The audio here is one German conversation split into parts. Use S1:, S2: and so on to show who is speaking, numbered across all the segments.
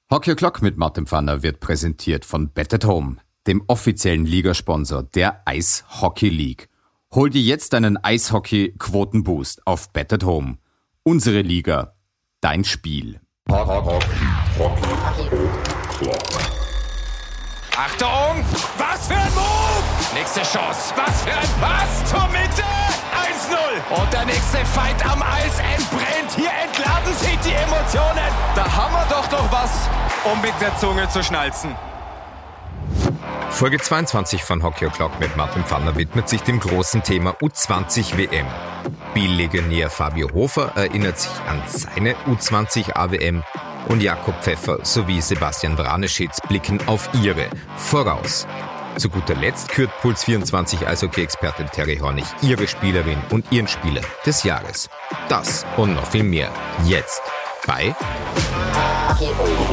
S1: Hockey O'Clock mit Martin Pfanner wird präsentiert von Bet@Home, dem offiziellen Ligasponsor der Eishockey League. Hol dir jetzt einen Eishockey-Quotenboost auf Bet@Home. Unsere Liga, dein Spiel.
S2: Achtung! Was für ein Move! Nächste Chance. Was für ein Pass zur Mitte! 1-0. Und der nächste Fight am Eis entbrennt. Hier entladen sich die Emotionen. Da haben wir doch noch was, um mit der Zunge zu schnalzen.
S3: Folge 22 von Hockey O'Clock mit Martin Pfanner widmet sich dem großen Thema U20 WM. Biel-Legionär Fabio Hofer erinnert sich an seine U20 AWM und Jakob Pfeffer sowie Sebastian Vraneschitz blicken auf ihre voraus. Zu guter Letzt kürt Puls24 Eishockey-Expertin Terry Hornig ihre Spielerin und ihren Spieler des Jahres. Das und noch viel mehr jetzt bei Hockey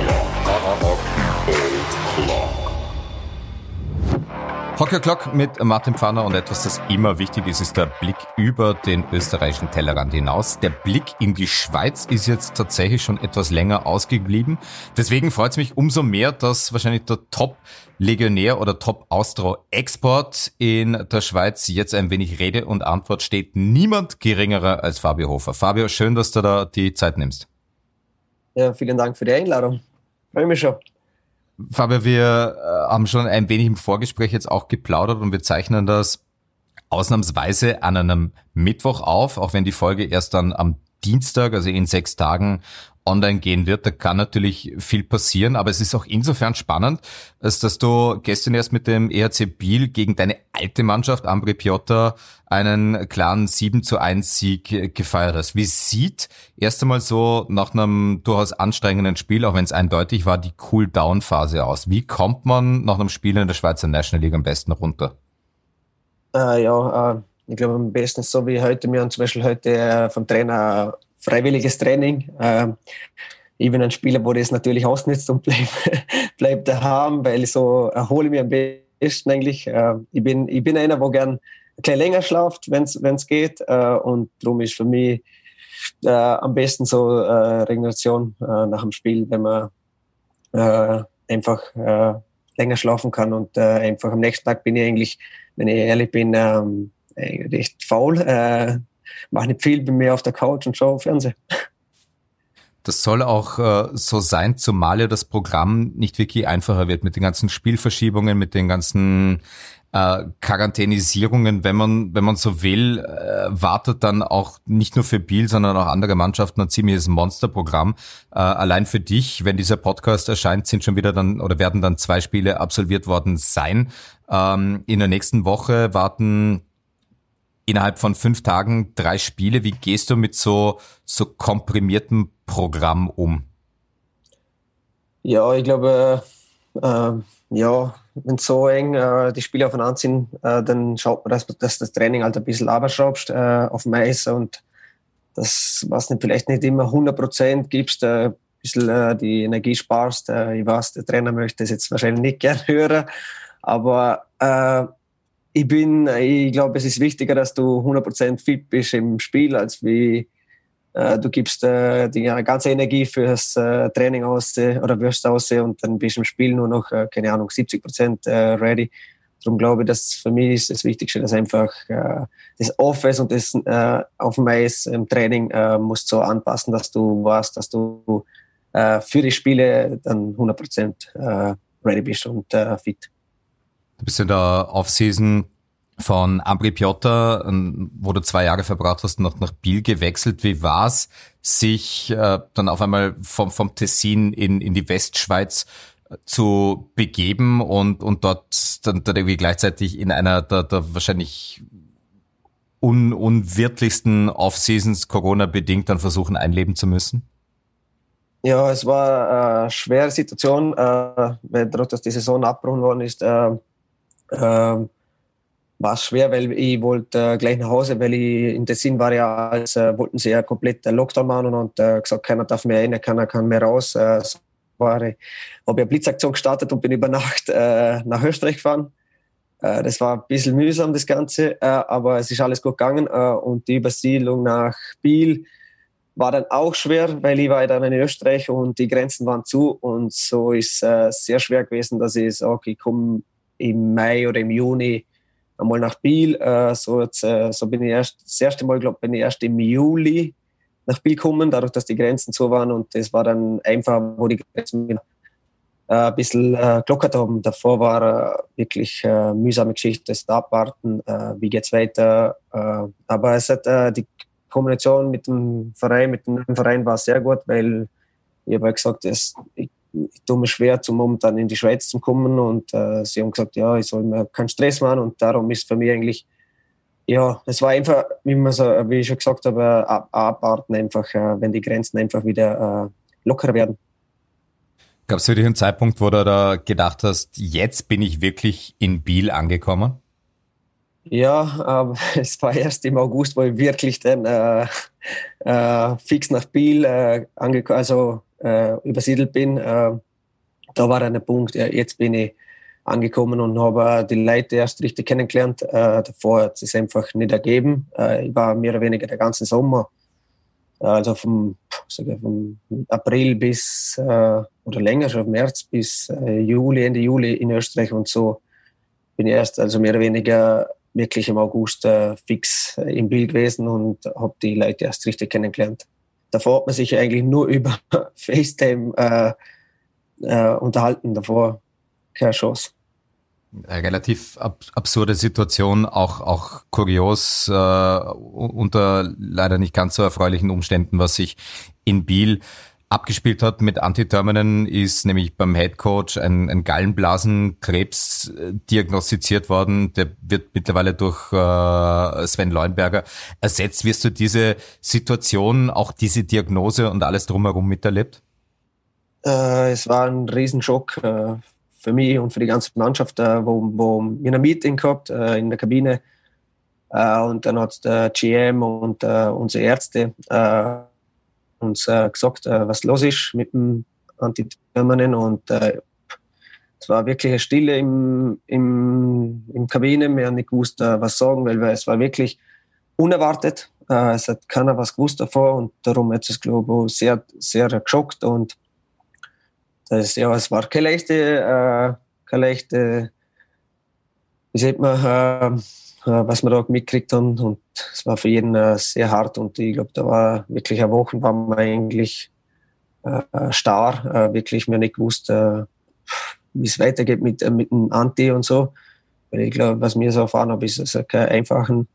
S1: O'Clock mit Martin Pfanner, und etwas, das immer wichtig ist, ist der Blick über den österreichischen Tellerrand hinaus. Der Blick in die Schweiz ist jetzt tatsächlich schon etwas länger ausgeblieben. Deswegen freut es mich umso mehr, dass wahrscheinlich der Top-Legionär oder Top-Austro-Export in der Schweiz jetzt ein wenig Rede und Antwort steht. Niemand geringerer als Fabio Hofer. Fabio, schön, dass du da die Zeit nimmst.
S4: Ja, vielen Dank für die Einladung. Freue mich schon.
S1: Fabio, wir haben schon ein wenig im Vorgespräch jetzt auch geplaudert und wir zeichnen das ausnahmsweise an einem Mittwoch auf, auch wenn die Folge erst dann am Dienstag, also in 6 Tagen, online gehen wird. Da kann natürlich viel passieren, aber es ist auch insofern spannend, als dass du gestern erst mit dem EHC Biel gegen deine alte Mannschaft Ambri Piotta einen klaren 7:1 Sieg gefeiert hast. Wie sieht erst einmal so nach einem durchaus anstrengenden Spiel, auch wenn es eindeutig war, die Cool-Down-Phase aus? Wie kommt man nach einem Spiel in der Schweizer National League am besten runter?
S4: Ich glaube am besten ist so wie heute. Wir haben zum Beispiel heute vom Trainer freiwilliges Training. Ich bin ein Spieler, wo das natürlich ausnutzt und bleib daheim, weil ich so erhole mich am besten eigentlich. Ich bin einer, der gern ein bisschen länger schlaft, wenn es geht. Und darum ist für mich am besten so Regeneration nach dem Spiel, wenn man einfach länger schlafen kann. Und einfach am nächsten Tag bin ich eigentlich, wenn ich ehrlich bin, recht faul. Mache nicht viel, bin mehr auf der Couch und schaue Fernsehen.
S1: Das soll auch so sein, zumal ja das Programm nicht wirklich einfacher wird mit den ganzen Spielverschiebungen, mit den ganzen Quarantänisierungen. Wenn man so will, wartet dann auch nicht nur für Biel, sondern auch andere Mannschaften ein ziemliches Monsterprogramm. Allein für dich, wenn dieser Podcast erscheint, sind schon wieder dann oder werden dann 2 Spiele absolviert worden sein. In der nächsten Woche warten innerhalb von 5 Tagen 3 Spiele. Wie gehst du mit so komprimiertem Programm um?
S4: Ja, ich glaube, wenn so eng die Spiele aufeinander sind, dann schaut man, dass das Training halt ein bisschen abschraubst auf dem Eis und das, was nicht, vielleicht nicht immer 100% gibst, ein bisschen die Energie sparst. Ich weiß, der Trainer möchte das jetzt wahrscheinlich nicht gern hören, aber ich glaube, es ist wichtiger, dass du 100% fit bist im Spiel, als wie du gibst die ganze Energie fürs Training aus oder wirst aus und dann bist du im Spiel nur noch, 70% ready. Darum glaube ich, dass für mich ist das Wichtigste, dass einfach das Office und das auf dem Eis im Training musst so anpassen, dass du weißt, dass du für die Spiele dann 100% ready bist und fit.
S1: Du bist in der Offseason von Ambri Piotta, wo du 2 Jahre verbracht hast, nach Biel gewechselt. Wie war's, sich dann auf einmal vom Tessin in die Westschweiz zu begeben und dort dann irgendwie gleichzeitig in einer der wahrscheinlich unwirtlichsten Off-Seasons, Corona-bedingt, dann versuchen einleben zu müssen?
S4: Ja, es war eine schwere Situation, weil dadurch, dass die Saison abgebrochen worden ist, war es schwer, weil ich wollte gleich nach Hause, weil ich in Tessin war ja, wollten sie ja komplett Lockdown machen und gesagt, keiner darf mehr rein, keiner kann mehr raus. Habe ich eine Blitzaktion gestartet und bin über Nacht nach Österreich gefahren. Das war ein bisschen mühsam, das Ganze, aber es ist alles gut gegangen und die Übersiedlung nach Biel war dann auch schwer, weil ich war dann in Österreich und die Grenzen waren zu. Und so ist es sehr schwer gewesen, dass ich sage, ich komme im Mai oder im Juni einmal nach Biel. So bin ich das erste Mal, glaube ich, bin ich erst im Juli nach Biel gekommen, dadurch, dass die Grenzen zu waren. Und das war dann einfach, wo die Grenzen ein bisschen gelockert haben. Davor war wirklich mühsame Geschichte, das Abwarten, wie geht's weiter. Aber es hat die Kombination mit dem Verein war sehr gut, weil ich habe gesagt, ich tue mir schwer, momentan in die Schweiz zu kommen, und sie haben gesagt, ja, ich soll mir keinen Stress machen, und darum ist für mich eigentlich, ja, es war einfach, wie ich schon gesagt habe, abwarten einfach, wenn die Grenzen einfach wieder lockerer werden.
S1: Gab es für dich einen Zeitpunkt, wo du da gedacht hast, jetzt bin ich wirklich in Biel angekommen?
S4: Ja, aber es war erst im August, wo ich wirklich dann fix nach Biel übersiedelt bin. Da war dann der Punkt, ja, jetzt bin ich angekommen und habe die Leute erst richtig kennengelernt. Davor hat es einfach nicht ergeben. Ich war mehr oder weniger den ganzen Sommer, also vom April bis, oder länger schon, März bis Ende Juli in Österreich, und so bin ich erst also mehr oder weniger wirklich im August fix im Bild gewesen und habe die Leute erst richtig kennengelernt. Davor hat man sich eigentlich nur über FaceTime unterhalten, davor keine Chance.
S1: Eine relativ absurde Situation, auch kurios, unter leider nicht ganz so erfreulichen Umständen, was sich in Biel abgespielt hat mit Antiterminen, ist nämlich beim Headcoach ein Gallenblasenkrebs diagnostiziert worden. Der wird mittlerweile durch Sven Leuenberger ersetzt. Wirst du diese Situation, auch diese Diagnose und alles drumherum miterlebt?
S4: Es war ein Riesenschock für mich und für die ganze Mannschaft, wo wir ein Meeting gehabt in der Kabine, und dann hat der GM und unsere Ärzte uns gesagt, was los ist mit dem Antiterminen, und es war wirklich eine Stille im Kabine. Wir haben nicht gewusst, was sagen, weil es war wirklich unerwartet. Es hat keiner was gewusst davor, und darum hat es, glaube ich, sehr, sehr geschockt, und es war keine leichte, wie sieht man, was wir da mitgekriegt haben, und es war für jeden sehr hart, und ich glaube, da war wirklich eine Woche, war man eigentlich starr, wirklich mir nicht gewusst, wie es weitergeht mit dem Anti und so, weil ich glaube, was wir so erfahren haben, ist es kein einfachen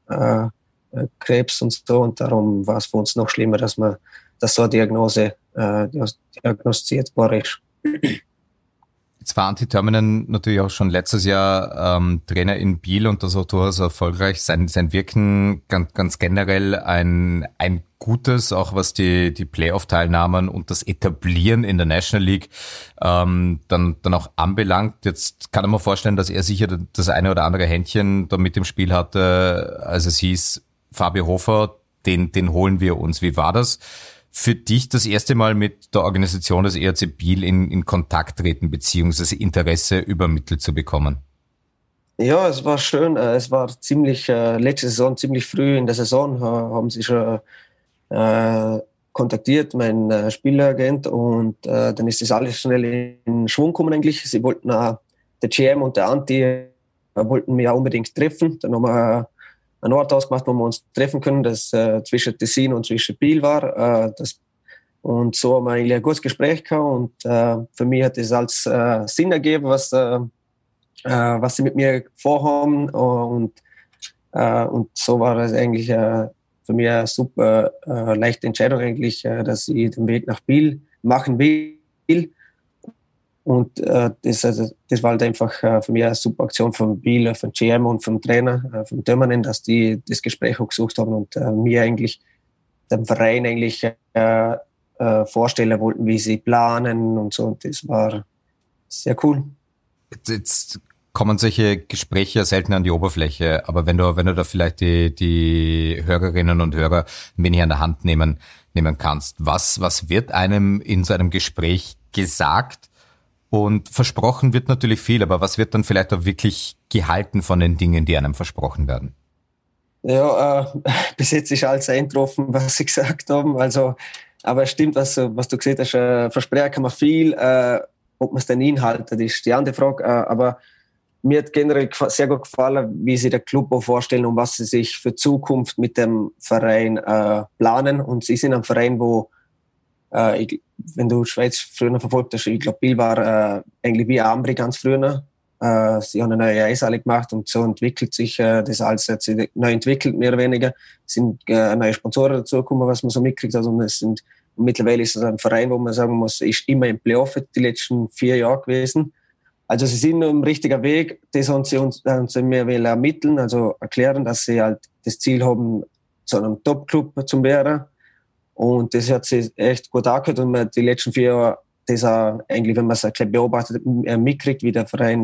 S4: Krebs und so, und darum war es für uns noch schlimmer, dass so eine Diagnose diagnostiziert war ist.
S1: Jetzt war Antiterminen natürlich auch schon letztes Jahr Trainer in Biel und das auch durchaus erfolgreich. Sein Wirken ganz generell ein gutes, auch was die Playoff-Teilnahmen und das Etablieren in der National League dann auch anbelangt. Jetzt kann ich mir vorstellen, dass er sicher das eine oder andere Händchen da mit im Spiel hatte, als es hieß, Fabio Hofer, den holen wir uns. Wie war das für dich, das erste Mal mit der Organisation des ERC Biel in Kontakt treten beziehungsweise Interesse übermittelt zu bekommen?
S4: Ja, es war schön. Es war letzte Saison ziemlich früh in der Saison, haben sie schon kontaktiert, mein Spieleragent, und dann ist das alles schnell in Schwung gekommen eigentlich. Sie wollten der GM und der Anti wollten mich auch unbedingt treffen. Dann haben wir einen Ort ausgemacht, wo wir uns treffen können, das zwischen Tessin und zwischen Biel war. Und so haben wir eigentlich ein gutes Gespräch gehabt, und für mich hat es als Sinn ergeben, was sie mit mir vorhaben, und so war es eigentlich für mich eine super leichte Entscheidung eigentlich, dass ich den Weg nach Biel machen will. Und das war halt einfach für mich eine super Aktion von Biel, von GM und vom Trainer, vom Dömernen, dass die das Gespräch auch gesucht haben und mir eigentlich, dem Verein eigentlich vorstellen wollten, wie sie planen und so. Und das war sehr cool.
S1: Jetzt kommen solche Gespräche selten an die Oberfläche, aber wenn du da vielleicht die Hörerinnen und Hörer ein wenig an der Hand nehmen kannst, was wird einem in so einem Gespräch gesagt? Und versprochen wird natürlich viel, aber was wird dann vielleicht auch wirklich gehalten von den Dingen, die einem versprochen werden?
S4: Ja, bis jetzt ist alles eingetroffen, was sie gesagt haben. Also, aber es stimmt, was du gesagt hast, versprechen kann man viel. Ob man es dann einhalten, ist die andere Frage. Aber mir hat generell sehr gut gefallen, wie sie den Club auch vorstellen und was sie sich für Zukunft mit dem Verein planen. Und sie sind ein Verein, wo, wenn du Schweiz früher verfolgt hast, ich glaube, Biel war eigentlich wie Ambri ganz früher. Sie haben eine neue Eishalle gemacht und so entwickelt sich das alles jetzt neu entwickelt, mehr oder weniger. Es sind neue Sponsoren dazugekommen, was man so mitkriegt. Also mittlerweile ist es ein Verein, wo man sagen muss, ist immer im Playoff die letzten 4 Jahre gewesen. Also sie sind auf dem richtigen Weg. Das haben sie mir ermitteln, also erklären, dass sie halt das Ziel haben, zu einem Top-Club zu werden. Und das hat sich echt gut angehört. Und man die letzten 4 Jahre das auch eigentlich, wenn man es ein bisschen beobachtet, mitkriegt, wie der Verein,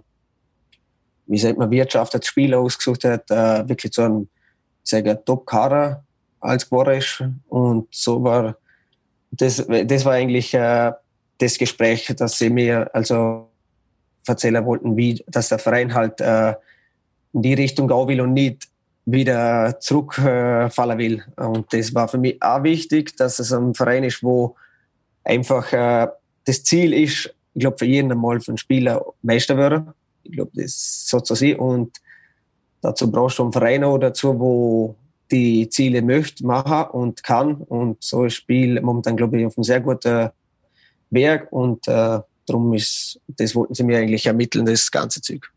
S4: wirtschaftet, Spieler ausgesucht hat, wirklich zu einem, Top-Kader als geworden ist. Und so war, das war eigentlich das Gespräch, das sie mir also erzählen wollten, wie, dass der Verein halt in die Richtung gehen will und nicht wieder zurückfallen will. Und das war für mich auch wichtig, dass es ein Verein ist, wo einfach das Ziel ist, ich glaube, für jeden einmal für einen Spieler Meister werden. Ich glaube, das soll so sein. Und dazu brauchst du einen Verein auch dazu, wo die Ziele möchte, machen und kann. Und so ist das Spiel momentan, glaube ich, auf einem sehr guten Weg. Und darum das wollten sie mir eigentlich ermitteln, das ganze Zeug.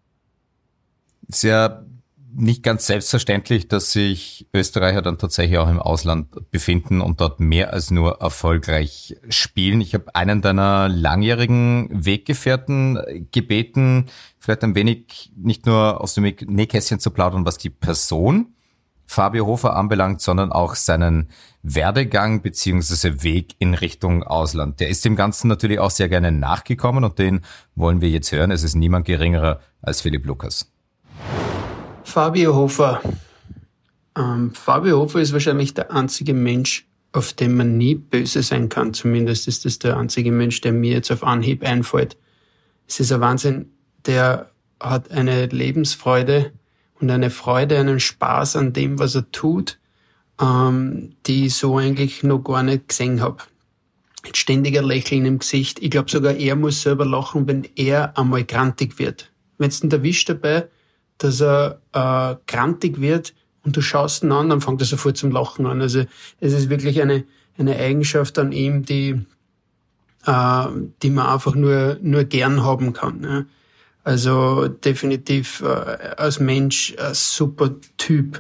S1: Ist ja nicht ganz selbstverständlich, dass sich Österreicher dann tatsächlich auch im Ausland befinden und dort mehr als nur erfolgreich spielen. Ich habe einen deiner langjährigen Weggefährten gebeten, vielleicht ein wenig nicht nur aus dem Nähkästchen zu plaudern, was die Person Fabio Hofer anbelangt, sondern auch seinen Werdegang bzw. Weg in Richtung Ausland. Der ist dem Ganzen natürlich auch sehr gerne nachgekommen und den wollen wir jetzt hören. Es ist niemand geringerer als Philipp Lukas.
S5: Fabio Hofer. Fabio Hofer ist wahrscheinlich der einzige Mensch, auf den man nie böse sein kann. Zumindest ist das der einzige Mensch, der mir jetzt auf Anhieb einfällt. Es ist ein Wahnsinn. Der hat eine Lebensfreude und eine Freude, einen Spaß an dem, was er tut, die ich so eigentlich noch gar nicht gesehen habe. Mit ständiger Lächeln im Gesicht. Ich glaube, sogar er muss selber lachen, wenn er einmal grantig wird. Wenn es ihn erwischt dabei, dass er grantig wird und du schaust ihn an, dann fängt er sofort zum Lachen an. Also es ist wirklich eine Eigenschaft an ihm, die man einfach nur gern haben kann. Ja. Also definitiv als Mensch ein super Typ,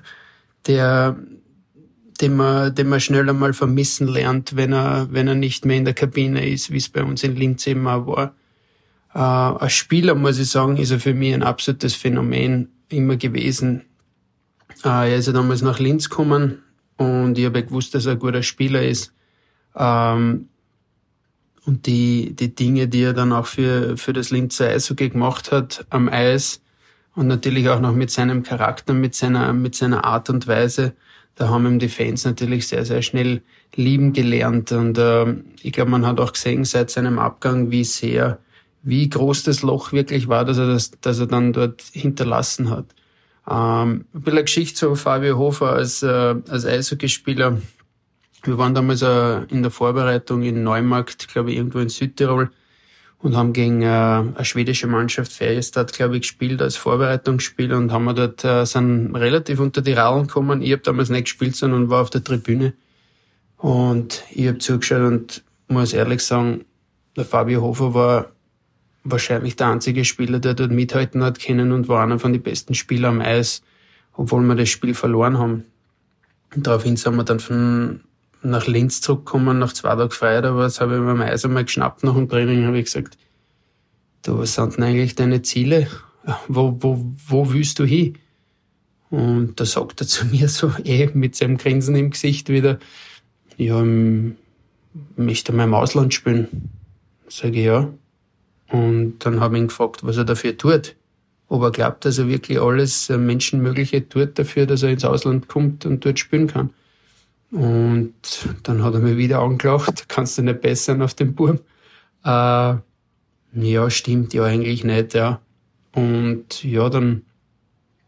S5: den man schnell einmal vermissen lernt, wenn er nicht mehr in der Kabine ist, wie es bei uns in Linz eben auch war. Als Spieler, muss ich sagen, ist er für mich ein absolutes Phänomen immer gewesen. Er ist ja damals nach Linz gekommen und ich habe gewusst, dass er ein guter Spieler ist. Und die Dinge, die er dann auch für das Linzer Eishockey gemacht hat am Eis und natürlich auch noch mit seinem Charakter, mit seiner Art und Weise, da haben ihm die Fans natürlich sehr, sehr schnell lieben gelernt. Und ich glaube, man hat auch gesehen seit seinem Abgang, wie groß das Loch wirklich war, dass er dann dort hinterlassen hat. Ein bisschen eine Geschichte zu Fabio Hofer als Eishockeyspieler. Wir waren damals in der Vorbereitung in Neumarkt, glaube ich, irgendwo in Südtirol und haben gegen eine schwedische Mannschaft, Färjestad, glaube ich, gespielt als Vorbereitungsspiel und haben wir dort sind relativ unter die Rallen gekommen. Ich habe damals nicht gespielt, sondern war auf der Tribüne und ich habe zugeschaut und muss ehrlich sagen, der Fabio Hofer war wahrscheinlich der einzige Spieler, der dort mithalten hat können und war einer von den besten Spielern am Eis, obwohl wir das Spiel verloren haben. Und daraufhin sind wir dann nach Linz zurückgekommen, nach 2 Tagen frei oder was, habe ich mir am Eis einmal geschnappt nach dem Training, habe ich gesagt, du, was sind denn eigentlich deine Ziele? Wo willst du hin? Und da sagt er zu mir so, mit seinem Grinsen im Gesicht wieder, ja, ich möchte mal im Ausland spielen. Sage ich, ja. Und dann habe ich ihn gefragt, was er dafür tut. Ob er glaubt, dass er wirklich alles Menschenmögliche tut dafür, dass er ins Ausland kommt und dort spielen kann. Und dann hat er mir wieder angelacht, kannst du nicht bessern auf den Burm. Ja, stimmt, ja, eigentlich nicht, ja. Und ja, dann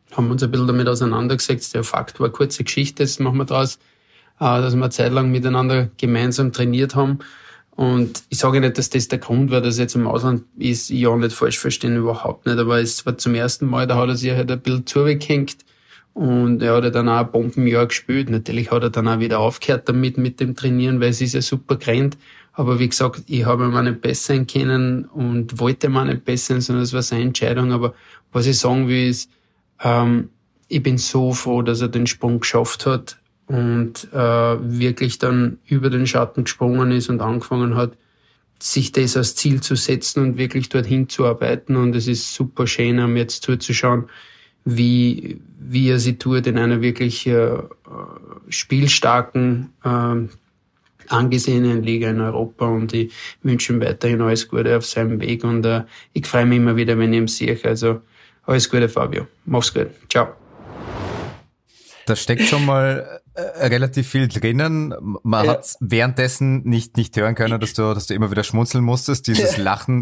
S5: haben uns ein bisschen damit auseinandergesetzt. Der Fakt war kurze Geschichte, das machen wir draus, dass wir eine Zeit lang miteinander gemeinsam trainiert haben. Und ich sage nicht, dass das der Grund war, dass er jetzt im Ausland ist, ja, nicht falsch verstehen, überhaupt nicht. Aber es war zum ersten Mal, da hat er sich halt ein bisschen zugehängt. Und er hat ja dann auch ein Bombenjahr gespielt. Natürlich hat er dann auch wieder aufgehört damit, mit dem Trainieren, weil es ist ja super gerannt. Aber wie gesagt, ich habe ihn auch nicht besser sein können und wollte ihn auch nicht besser sein, sondern es war seine Entscheidung. Aber was ich sagen will, ist, ich bin so froh, dass er den Sprung geschafft hat und wirklich dann über den Schatten gesprungen ist und angefangen hat, sich das als Ziel zu setzen und wirklich dorthin zu arbeiten. Und es ist super schön, um jetzt zuzuschauen, wie er sie tut in einer wirklich spielstarken, angesehenen Liga in Europa. Und ich wünsche ihm weiterhin alles Gute auf seinem Weg. Und ich freue mich immer wieder, wenn ich ihn sehe. Also alles Gute, Fabio. Mach's gut. Ciao.
S1: Da steckt schon mal relativ viel drinnen. Man hat währenddessen nicht hören können, dass du immer wieder schmunzeln musstest. Dieses Lachen,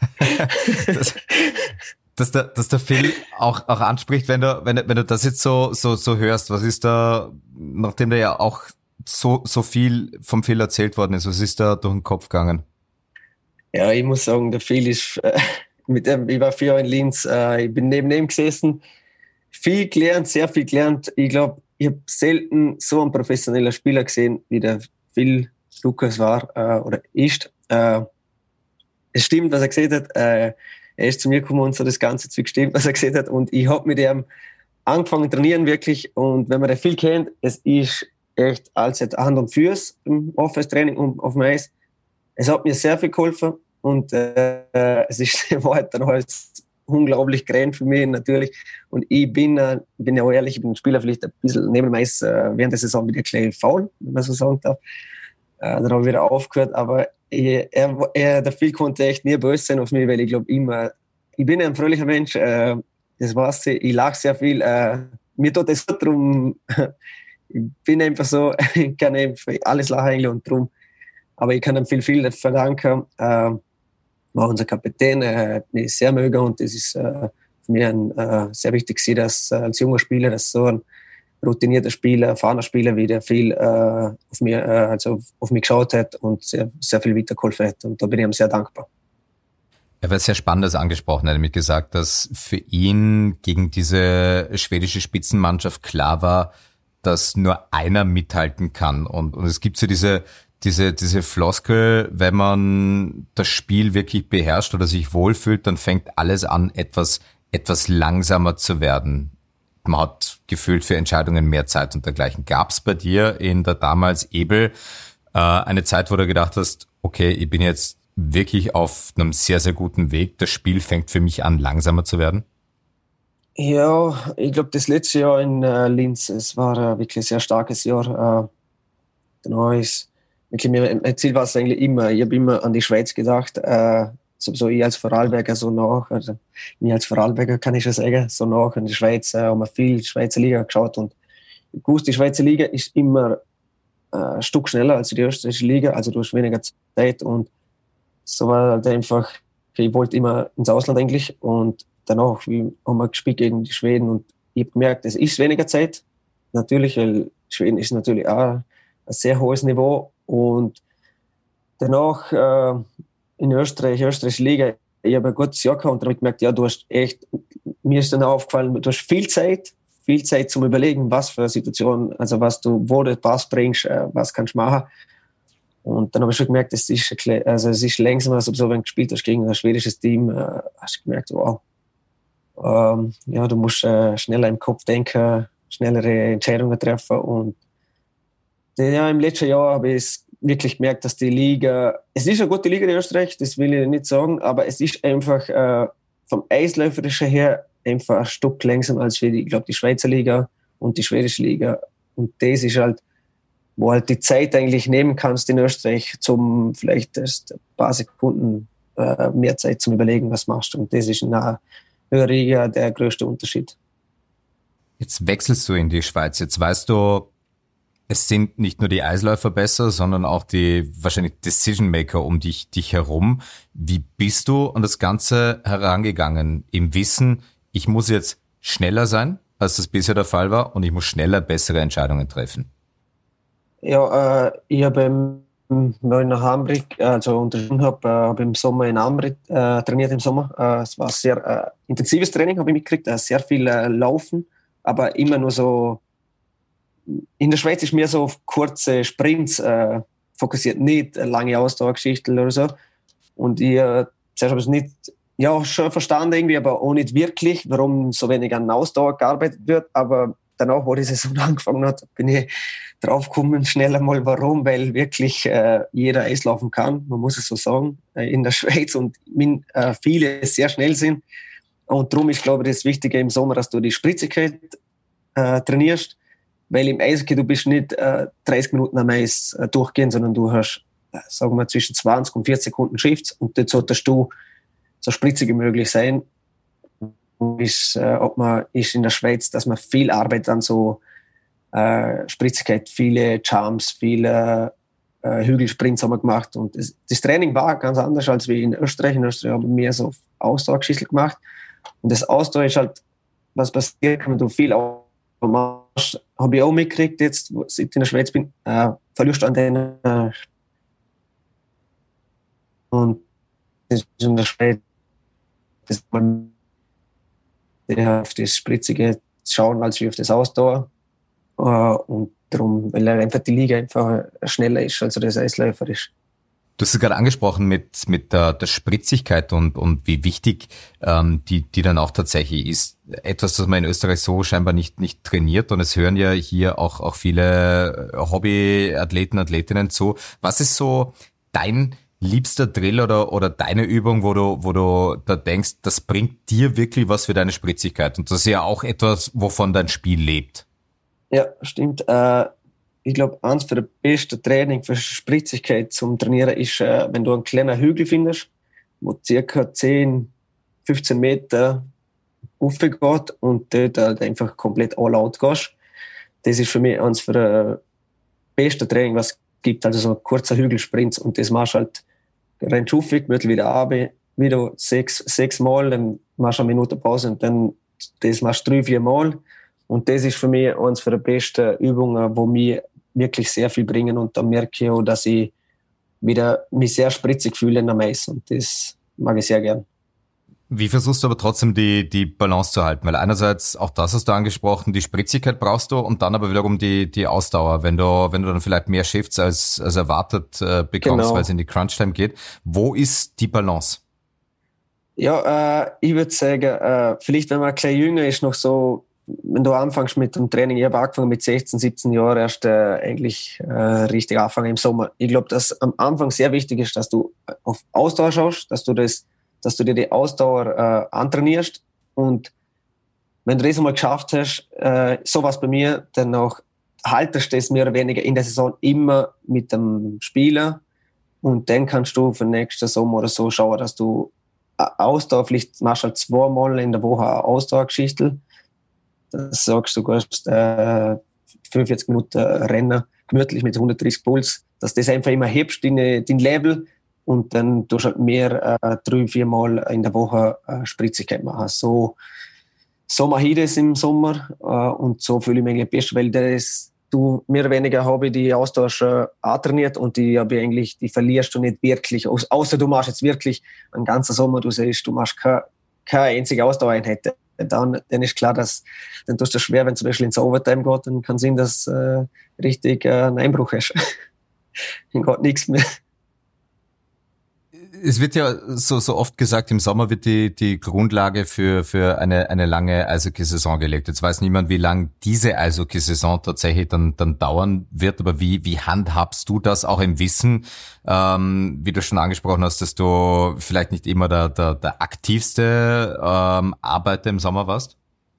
S1: dass der Phil auch anspricht, wenn du das jetzt so hörst. Was ist da, nachdem da ja auch so viel vom Phil erzählt worden ist, was ist da durch den Kopf gegangen?
S4: Ja, ich muss sagen, der Phil ist, ich war 4 Jahre in Linz, ich bin neben ihm gesessen, viel gelernt, sehr viel gelernt. Ich glaube, ich habe selten so einen professionellen Spieler gesehen, wie der Phil Lucas war oder ist. Es stimmt, was er gesagt hat. Er ist zu mir gekommen und so das Ganze zu gestimmt, was er gesagt hat. Und ich habe mit ihm angefangen zu trainieren, wirklich. Und wenn man den Phil kennt, es ist echt als Hand und Füße im Office-Training und auf dem Eis. Es hat mir sehr viel geholfen. Und es ist war dann halt unglaublich grün für mich natürlich. Und ich bin ja auch ehrlich, ich bin Spieler vielleicht ein bisschen neben dem Eis während der Saison wieder ein bisschen faul, wenn man so sagen darf. Dann habe ich wieder aufgehört. Aber der Phil konnte echt nie böse sein auf mich, weil ich glaube immer, ich bin ein fröhlicher Mensch, das weiß ich lache sehr viel. Mir tut das so drum, ich bin einfach so, ich kann einfach alles lachen eigentlich und drum. Aber ich kann ihm viel verdanken. War unser Kapitän, er hat mich sehr mögen und das ist für mich sehr wichtig, dass als junger Spieler, dass so ein routinierter Spieler, erfahrener Spieler wie der Phil auf mich geschaut hat und sehr, sehr viel weitergeholfen hat. Und da bin ich ihm sehr dankbar.
S1: Er hat sehr Spannendes angesprochen. Er hat nämlich gesagt, dass für ihn gegen diese schwedische Spitzenmannschaft klar war, dass nur einer mithalten kann. Und es gibt so diese Floskel, wenn man das Spiel wirklich beherrscht oder sich wohlfühlt, dann fängt alles an, etwas langsamer zu werden. Man hat gefühlt für Entscheidungen mehr Zeit und dergleichen. Gab es bei dir in der damals Ebel eine Zeit, wo du gedacht hast, okay, ich bin jetzt wirklich auf einem sehr, sehr guten Weg. Das Spiel fängt für mich an, langsamer zu werden?
S4: Ja, ich glaube, das letzte Jahr in Linz, es war wirklich ein sehr starkes Jahr. Genau ist wirklich mein Ziel war es eigentlich immer, ich habe immer an die Schweiz gedacht, so ich als Vorarlberger so nach, also mir als Vorarlberger kann ich schon sagen, so nach in der Schweiz haben wir viel Schweizer Liga geschaut und ich wusste, die Schweizer Liga ist immer ein Stück schneller als die österreichische Liga, also du hast weniger Zeit und so war halt einfach, ich wollte immer ins Ausland eigentlich und danach haben wir gespielt gegen die Schweden und ich habe gemerkt, es ist weniger Zeit, natürlich, weil Schweden ist natürlich auch ein sehr hohes Niveau und danach in österreichische Liga, ich habe ein gutes Jahr gehabt und dann habe ich gemerkt, ja, du hast echt, mir ist dann aufgefallen, du hast viel Zeit zum Überlegen, was für eine Situation, also wo du Pass bringst, was kannst du machen. Und dann habe ich schon gemerkt, es ist langsam, also so, wenn du gespielt hast gegen ein schwedisches Team, hast du gemerkt, wow, ja, du musst schneller im Kopf denken, schnellere Entscheidungen treffen und ja, im letzten Jahr habe ich es wirklich gemerkt, dass die Liga, es ist eine gute Liga in Österreich, das will ich nicht sagen, aber es ist einfach vom Eisläuferischen her einfach ein Stück langsam als für ich glaube, die Schweizer Liga und die schwedische Liga. Und das ist halt, wo halt die Zeit eigentlich nehmen kannst in Österreich, zum vielleicht erst ein paar Sekunden mehr Zeit zum Überlegen, was machst du. Und das ist in einer höheren Liga der größte Unterschied.
S1: Jetzt wechselst du in die Schweiz. Jetzt weißt du, es sind nicht nur die Eisläufer besser, sondern auch die wahrscheinlich Decision Maker um dich herum. Wie bist du an das Ganze herangegangen? Im Wissen, ich muss jetzt schneller sein, als das bisher der Fall war und ich muss schneller bessere Entscheidungen treffen.
S4: Ja, ich habe weil ich nach Hamburg unterschrieben habe im Sommer in Hamburg trainiert im Sommer. Es war sehr intensives Training, habe ich mitgekriegt, sehr viel Laufen, aber immer nur so. In der Schweiz ist mehr so auf kurze Sprints fokussiert, nicht lange Ausdauergeschichten oder so. Und ich zuerst habe ich es nicht, ja, schon verstanden irgendwie, aber auch nicht wirklich, warum so wenig an Ausdauer gearbeitet wird. Aber danach, wo die Saison angefangen hat, bin ich draufgekommen, schnell einmal warum, weil wirklich jeder Eislaufen kann, man muss es so sagen, in der Schweiz und viele sehr schnell sind. Und darum ist, glaube ich, das Wichtige im Sommer, dass du die Spritzigkeit trainierst, weil im Eishockey du bist nicht 30 Minuten am Eis durchgehen, sondern du hast, sagen wir, zwischen 20 und 40 Sekunden Shifts und dort solltest du so spritzig wie möglich sein. Ist in der Schweiz, dass man viel arbeitet an so Spritzigkeit, viele Jumps, viele Hügelsprints haben wir gemacht und das Training war ganz anders als wie in Österreich. In Österreich haben wir mehr so Ausdauergeschichten gemacht und das Ausdauer ist halt, was passiert, wenn du viel machst, habe ich auch mitgekriegt jetzt, seit ich in der Schweiz bin, verlierst du an den und das ist in der Schweiz das man auf das Spritzige schauen als wie auf das Ausdauer. Und darum, weil einfach die Liga einfach schneller ist, als das Eisläufer ist.
S1: Du hast es gerade angesprochen mit der Spritzigkeit und wie wichtig die dann auch tatsächlich ist. Etwas, das man in Österreich so scheinbar nicht trainiert und es hören ja hier auch viele Hobbyathleten, Athletinnen zu. Was ist so dein liebster Drill oder deine Übung, wo du da denkst, das bringt dir wirklich was für deine Spritzigkeit und das ist ja auch etwas, wovon dein Spiel lebt? Ja,
S4: stimmt. Ich glaube, eins für das beste Training für Spritzigkeit zum Trainieren ist, wenn du einen kleinen Hügel findest, wo ca. 10, 15 Meter hochgeht und dort einfach komplett all out gehst. Das ist für mich eins für das beste Training, was es gibt. Also so ein kurzer Hügelsprint und das machst du halt, rennst aufweg, wieder runter, wieder sechs Mal, dann machst du eine Minute Pause und dann das machst du 3-4 Mal. Und das ist für mich eines der besten Übungen, die mir wirklich sehr viel bringen. Und da merke ich auch, dass ich wieder mich sehr spritzig fühle in der Eis. Und das mag ich sehr gern.
S1: Wie versuchst du aber trotzdem die Balance zu halten? Weil einerseits, auch das hast du angesprochen, die Spritzigkeit brauchst du und dann aber wiederum die Ausdauer. Wenn du dann vielleicht mehr Shifts als erwartet bekommst, genau, weil es in die Crunch-Time geht. Wo ist die Balance?
S4: Ja, ich würde sagen, vielleicht wenn man ein bisschen jünger ist, noch so, wenn du anfängst mit dem Training, ich habe angefangen mit 16, 17 Jahren erst eigentlich richtig anfangen im Sommer. Ich glaube, dass am Anfang sehr wichtig ist, dass du auf Ausdauer schaust, dass du dir die Ausdauer antrainierst und wenn du das einmal geschafft hast, sowas bei mir, dann auch haltest du das mehr oder weniger in der Saison immer mit dem Spieler und dann kannst du für den nächsten Sommer oder so schauen, dass du Ausdauer, vielleicht machst du halt 2-mal in der Woche eine Ausdauergeschichte. Das sagst du, gehst 45 Minuten Rennen, gemütlich mit 130 Puls, dass das einfach immer hebst, dein Level und dann tust du halt mehr 3-4 Mal in der Woche Spritzigkeit machen. So mache ich das im Sommer und so fühle ich mich eigentlich best, weil du mehr oder weniger habe ich die Ausdauer schon antrainiert und die verlierst du nicht wirklich, außer du machst jetzt wirklich einen ganzen Sommer, du siehst, du machst keine einzige Ausdauereinheit. Dann ist klar, dass dann tust du es schwer, wenn zum Beispiel ins Overtime geht, dann kann es sein, dass richtig einen Einbruch hast. Dann geht nichts mehr.
S1: Es wird ja so oft gesagt, im Sommer wird die Grundlage für eine lange Eishockey-Saison gelegt. Jetzt weiß niemand, wie lang diese Eishockey-Saison tatsächlich dann dauern wird, aber wie handhabst du das auch im Wissen, wie du schon angesprochen hast, dass du vielleicht nicht immer der aktivste Arbeiter im Sommer warst?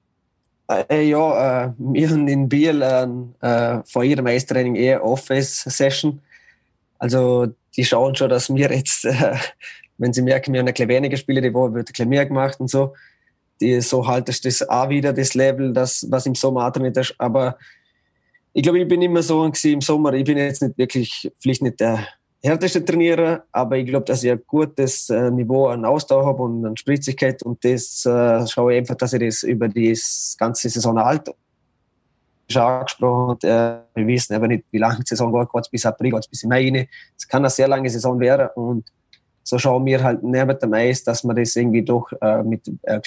S4: Wir haben in Biel vor jedem Eistraining eher Office-Session. Also die schauen schon, dass wir jetzt, wenn sie merken, wir haben ein bisschen weniger Spiele die Woche, wird ein bisschen mehr gemacht und so. So haltest du das auch wieder, das Level, das, was im Sommer trainiert hast. Aber ich glaube, ich bin immer so im Sommer, ich bin jetzt nicht wirklich, vielleicht nicht der härteste trainieren, aber ich glaube, dass ich ein gutes Niveau an Ausdauer habe und an Spritzigkeit und das schaue ich einfach, dass ich das über die ganze Saison halte. Schon angesprochen und wir wissen aber nicht, wie lange die Saison geht, geht es bis April, geht es bis im Mai rein. Es kann eine sehr lange Saison werden und so schauen wir halt neben dem Eis, dass wir das irgendwie doch mit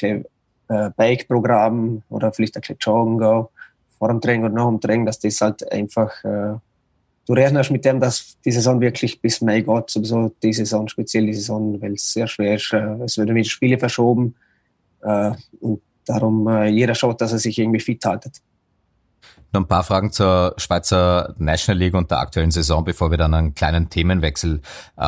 S4: Bike-Programm oder vielleicht ein bisschen joggen gehen, vor dem Training oder nach dem Training, dass das halt einfach du rechnest mit dem, dass die Saison wirklich bis Mai geht, sowieso die Saison, speziell die Saison, weil es sehr schwer ist. Es werden wieder Spiele verschoben und darum jeder schaut, dass er sich irgendwie fit haltet.
S1: Noch ein paar Fragen zur Schweizer National League und der aktuellen Saison, bevor wir dann einen kleinen Themenwechsel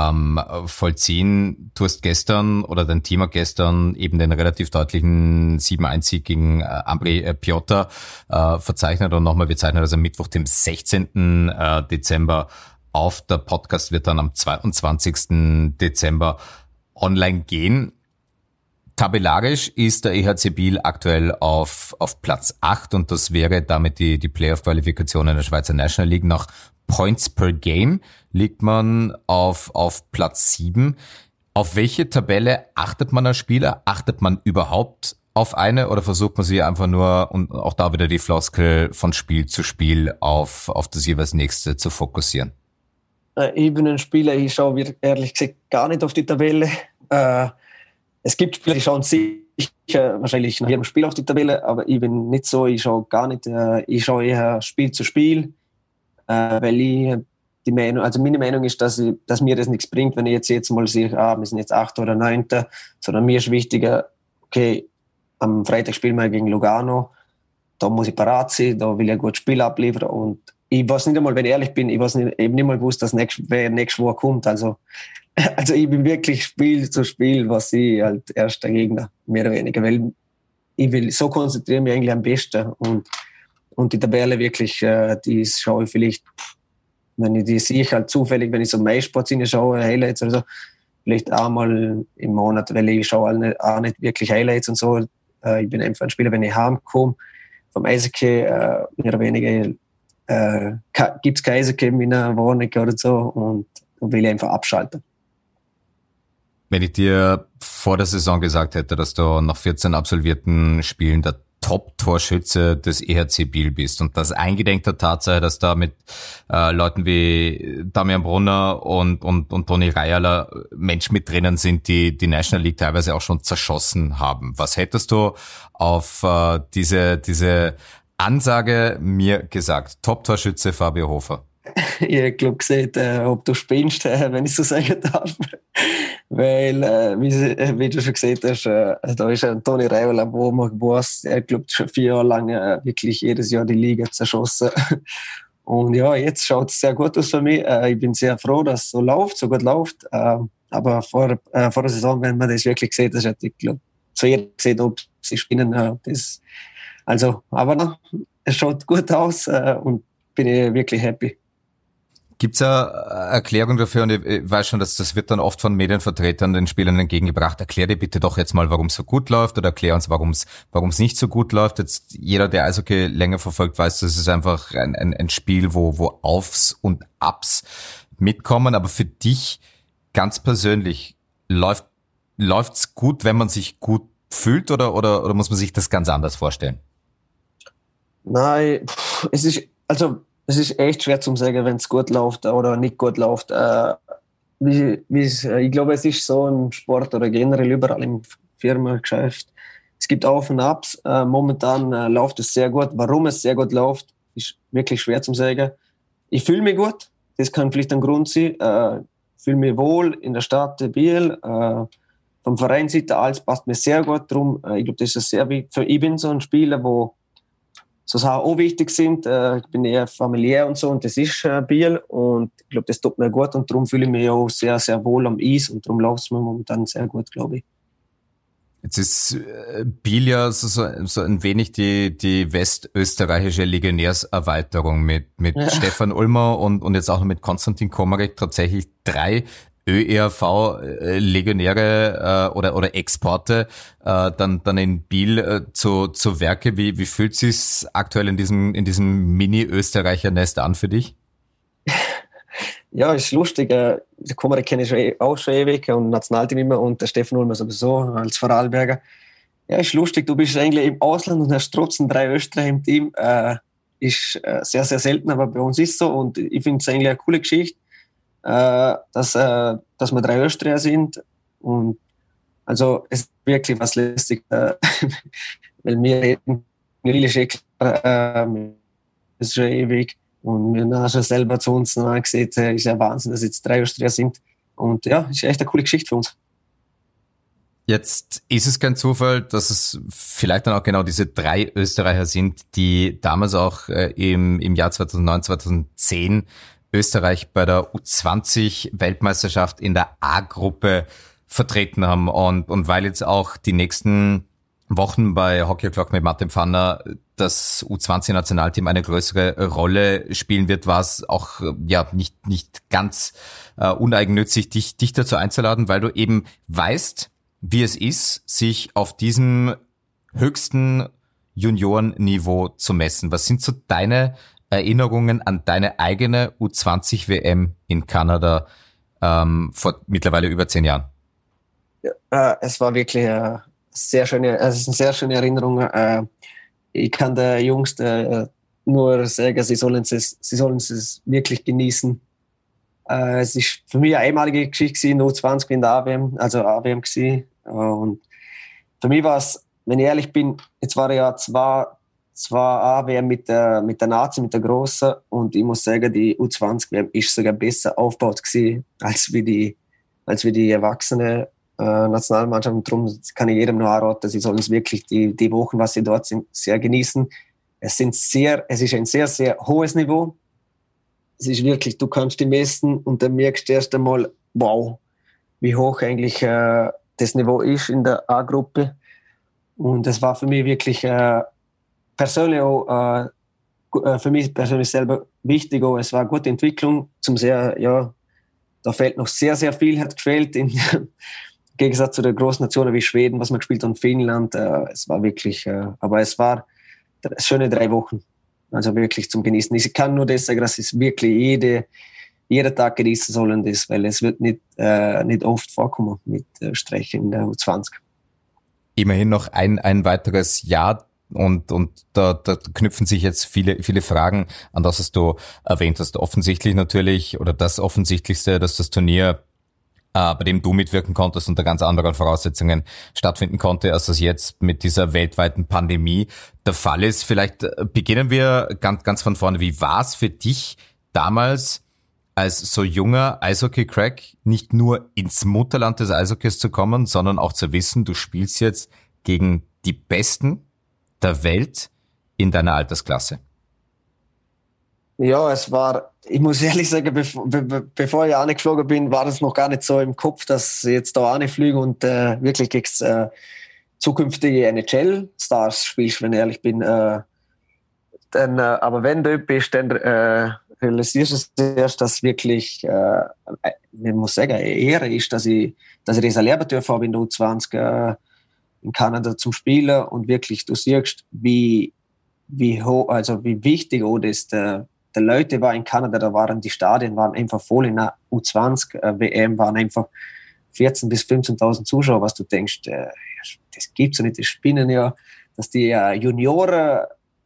S1: vollziehen. Du hast gestern oder dein Team hat gestern eben den relativ deutlichen 7-1-Sieg gegen Ambri Piotta verzeichnet und nochmal, wir zeichnen also am Mittwoch, dem 16. Dezember auf. Der Podcast wird dann am 22. Dezember online gehen. Tabellarisch ist der EHC Biel aktuell auf Platz 8 und das wäre damit die Playoff-Qualifikation in der Schweizer National League. Nach Points per Game liegt man auf Platz 7. Auf welche Tabelle achtet man als Spieler? Achtet man überhaupt auf eine oder versucht man sich einfach nur, und auch da wieder die Floskel, von Spiel zu Spiel auf das jeweils nächste zu fokussieren?
S4: Ich bin ein Spieler, ich schaue ehrlich gesagt gar nicht auf die Tabelle. Es gibt Spieler, die schauen sicher wahrscheinlich nach jedem Spiel auf die Tabelle, aber ich bin nicht so, ich schaue gar nicht, ich schaue eher Spiel zu Spiel, weil ich meine Meinung ist, dass mir das nichts bringt, wenn ich jetzt mal sehe, wir sind jetzt 8. oder 9., sondern mir ist wichtiger, okay, am Freitag spielen wir gegen Lugano, da muss ich parat sein, da will ich ein gutes Spiel abliefern und ich weiß nicht einmal, wenn ich ehrlich bin, ich weiß nicht, eben nicht mal gewusst, dass wer nächste Woche kommt, also ich bin wirklich Spiel zu Spiel, was ich halt erster Gegner, mehr oder weniger, weil ich will, so konzentriere mich eigentlich am besten und die Tabelle wirklich, die schaue ich vielleicht, wenn ich die sehe, halt zufällig, wenn ich so MySports schaue, Highlights oder so, vielleicht einmal im Monat, weil ich schaue auch nicht wirklich Highlights und so. Ich bin einfach ein Spieler, wenn ich heimkomme vom Eishockey, mehr oder weniger gibt es kein Eishockey in meiner Wohnung oder so und will ich einfach abschalten.
S1: Wenn ich dir vor der Saison gesagt hätte, dass du nach 14 absolvierten Spielen der Top-Torschütze des EHC Biel bist und das eingedenk der Tatsache, dass da mit Leuten wie Damian Brunner und Toni Reierler Menschen mit drinnen sind, die National League teilweise auch schon zerschossen haben. Was hättest du auf diese Ansage mir gesagt? Top-Torschütze Fabio Hofer.
S4: Ich glaube gesehen, ob du spinnst, wenn ich so sagen darf. Weil, wie du schon gesehen hast, da ist ein Toni Reierler, wo man weiß, er glaubt schon 4 Jahre lang wirklich jedes Jahr die Liga zerschossen. Und ja, jetzt schaut es sehr gut aus für mich. Ich bin sehr froh, dass es so gut läuft. Aber vor der Saison, wenn man das wirklich sieht, das hätte ich glaube zu jeder gesehen, ob sie spinnen. Aber no, es schaut gut aus und bin ich wirklich happy.
S1: Gibt's eine Erklärung dafür? Und ich weiß schon, dass das wird dann oft von Medienvertretern den Spielern entgegengebracht. Erklär dir bitte doch jetzt mal, warum es so gut läuft, oder erklär uns, warum es nicht so gut läuft. Jetzt jeder, der Eishockey länger verfolgt, weiß, das ist einfach ein Spiel, wo Aufs und Ups mitkommen. Aber für dich ganz persönlich läuft's gut, wenn man sich gut fühlt, oder muss man sich das ganz anders vorstellen?
S4: Nein, es ist echt schwer zu sagen, wenn es gut läuft oder nicht gut läuft. Ich glaube, es ist so im Sport oder generell überall im Firmengeschäft. Es gibt Auf und Abs. Momentan läuft es sehr gut. Warum es sehr gut läuft, ist wirklich schwer zu sagen. Ich fühle mich gut. Das kann vielleicht ein Grund sein. Ich fühle mich wohl in der Stadt Biel. Vom Vereinsseite alles passt mir sehr gut. Darum, ich glaube, das ist sehr wichtig. Ich bin so ein Spieler, wo so Sachen auch wichtig sind. Ich bin eher familiär und so und das ist Biel und ich glaube, das tut mir gut und darum fühle ich mich auch sehr, sehr wohl am Eis und darum läuft es mir momentan sehr gut, glaube ich.
S1: Jetzt ist Biel ja so ein wenig die westösterreichische Legionärserweiterung mit Stefan Ulmer und jetzt auch noch mit Konstantin Komarek tatsächlich 3 ÖERV-Legionäre oder Exporte dann in Biel zu Werke. Wie fühlt sich's aktuell in diesem Mini-Österreicher-Nest an für dich?
S4: Ja, ist lustig. Der Kummer kenne ich auch schon ewig und Nationalteam immer und der Steffen Ulmer sowieso als Vorarlberger. Ja, ist lustig. Du bist eigentlich im Ausland und hast trotzdem 3 Österreicher im Team. Ist sehr, sehr selten, aber bei uns ist so und ich finde es eigentlich eine coole Geschichte, dass wir 3 Österreicher sind und also es ist wirklich was lästig, weil wir reden ist schon ewig und wir haben schon selber zu uns gesehen, ist ja Wahnsinn, dass jetzt 3 Österreicher sind und ja, ist echt eine coole Geschichte für uns.
S1: Jetzt ist es kein Zufall, dass es vielleicht dann auch genau diese 3 Österreicher sind, die damals auch im Jahr 2009, 2010 Österreich bei der U20-Weltmeisterschaft in der A-Gruppe vertreten haben. Und weil jetzt auch die nächsten Wochen bei Hockey O'Clock mit Martin Pfanner das U20-Nationalteam eine größere Rolle spielen wird, war es auch ja nicht ganz uneigennützig, dich dazu einzuladen, weil du eben weißt, wie es ist, sich auf diesem höchsten Juniorenniveau zu messen. Was sind so deine Erinnerungen an deine eigene U20-WM in Kanada vor mittlerweile über 10 Jahren?
S4: Ja, es war wirklich eine sehr schöne Erinnerung. Ich kann der Jungs nur sagen, sie sollen es wirklich genießen. Es ist für mich eine einmalige Geschichte gewesen, U20 in der AWM, also AWM gewesen. Und für mich war es, wenn ich ehrlich bin, jetzt war ja zwei AWM mit der Nazi, mit der Grossen, und ich muss sagen, die U20 ist sogar besser aufgebaut gewesen, als wie die erwachsene Nationalmannschaft. Und darum kann ich jedem nur anraten, sie sollen es wirklich die Wochen, was sie dort sind, sehr genießen. Es ist ein sehr, sehr hohes Niveau. Es ist wirklich, du kannst die messen und dann merkst du erst einmal, wow, wie hoch eigentlich das Niveau ist in der A-Gruppe. Und das war für mich wirklich persönlich auch, für mich persönlich selber wichtig. Auch. Es war eine gute Entwicklung. Da fehlt noch sehr, sehr viel, hat gefehlt im Gegensatz zu den großen Nationen wie Schweden, was man gespielt hat, und Finnland. Es war wirklich, aber es war schöne 3 Wochen. Also wirklich zum Genießen. Ich kann nur das sagen, dass es wirklich jeder Tag genießen sollen, weil es wird nicht oft vorkommen mit Streichen in der U20.
S1: Immerhin noch ein weiteres Jahr und da knüpfen sich jetzt viele Fragen an das, was du erwähnt hast. Offensichtlich natürlich, oder das Offensichtlichste, dass das Turnier, bei dem du mitwirken konntest, unter ganz anderen Voraussetzungen stattfinden konnte, als das jetzt mit dieser weltweiten Pandemie der Fall ist. Vielleicht beginnen wir ganz von vorne. Wie war es für dich damals, als so junger Eishockey-Crack, nicht nur ins Mutterland des Eishockeys zu kommen, sondern auch zu wissen, du spielst jetzt gegen die Besten der Welt in deiner Altersklasse?
S4: Ja, ich muss ehrlich sagen, bevor ich angeflogen bin, war das noch gar nicht so im Kopf, dass ich jetzt da anfliege und wirklich gegen zukünftige NHL-Stars spielst, wenn ich ehrlich bin. Aber wenn du dort bist, dann realisierst du erst, dass wirklich, ich muss sagen, eine Ehre ist, dass ich das erleben durfte in der U20 in Kanada zum Spielen, und wirklich du siehst, wie wichtig auch das der Leute war in Kanada. Da waren die Stadien waren einfach voll. In der U20 WM waren einfach 14.000 bis 15.000 Zuschauer, was du denkst, das gibt's ja nicht, das spinnen ja, dass die Junioren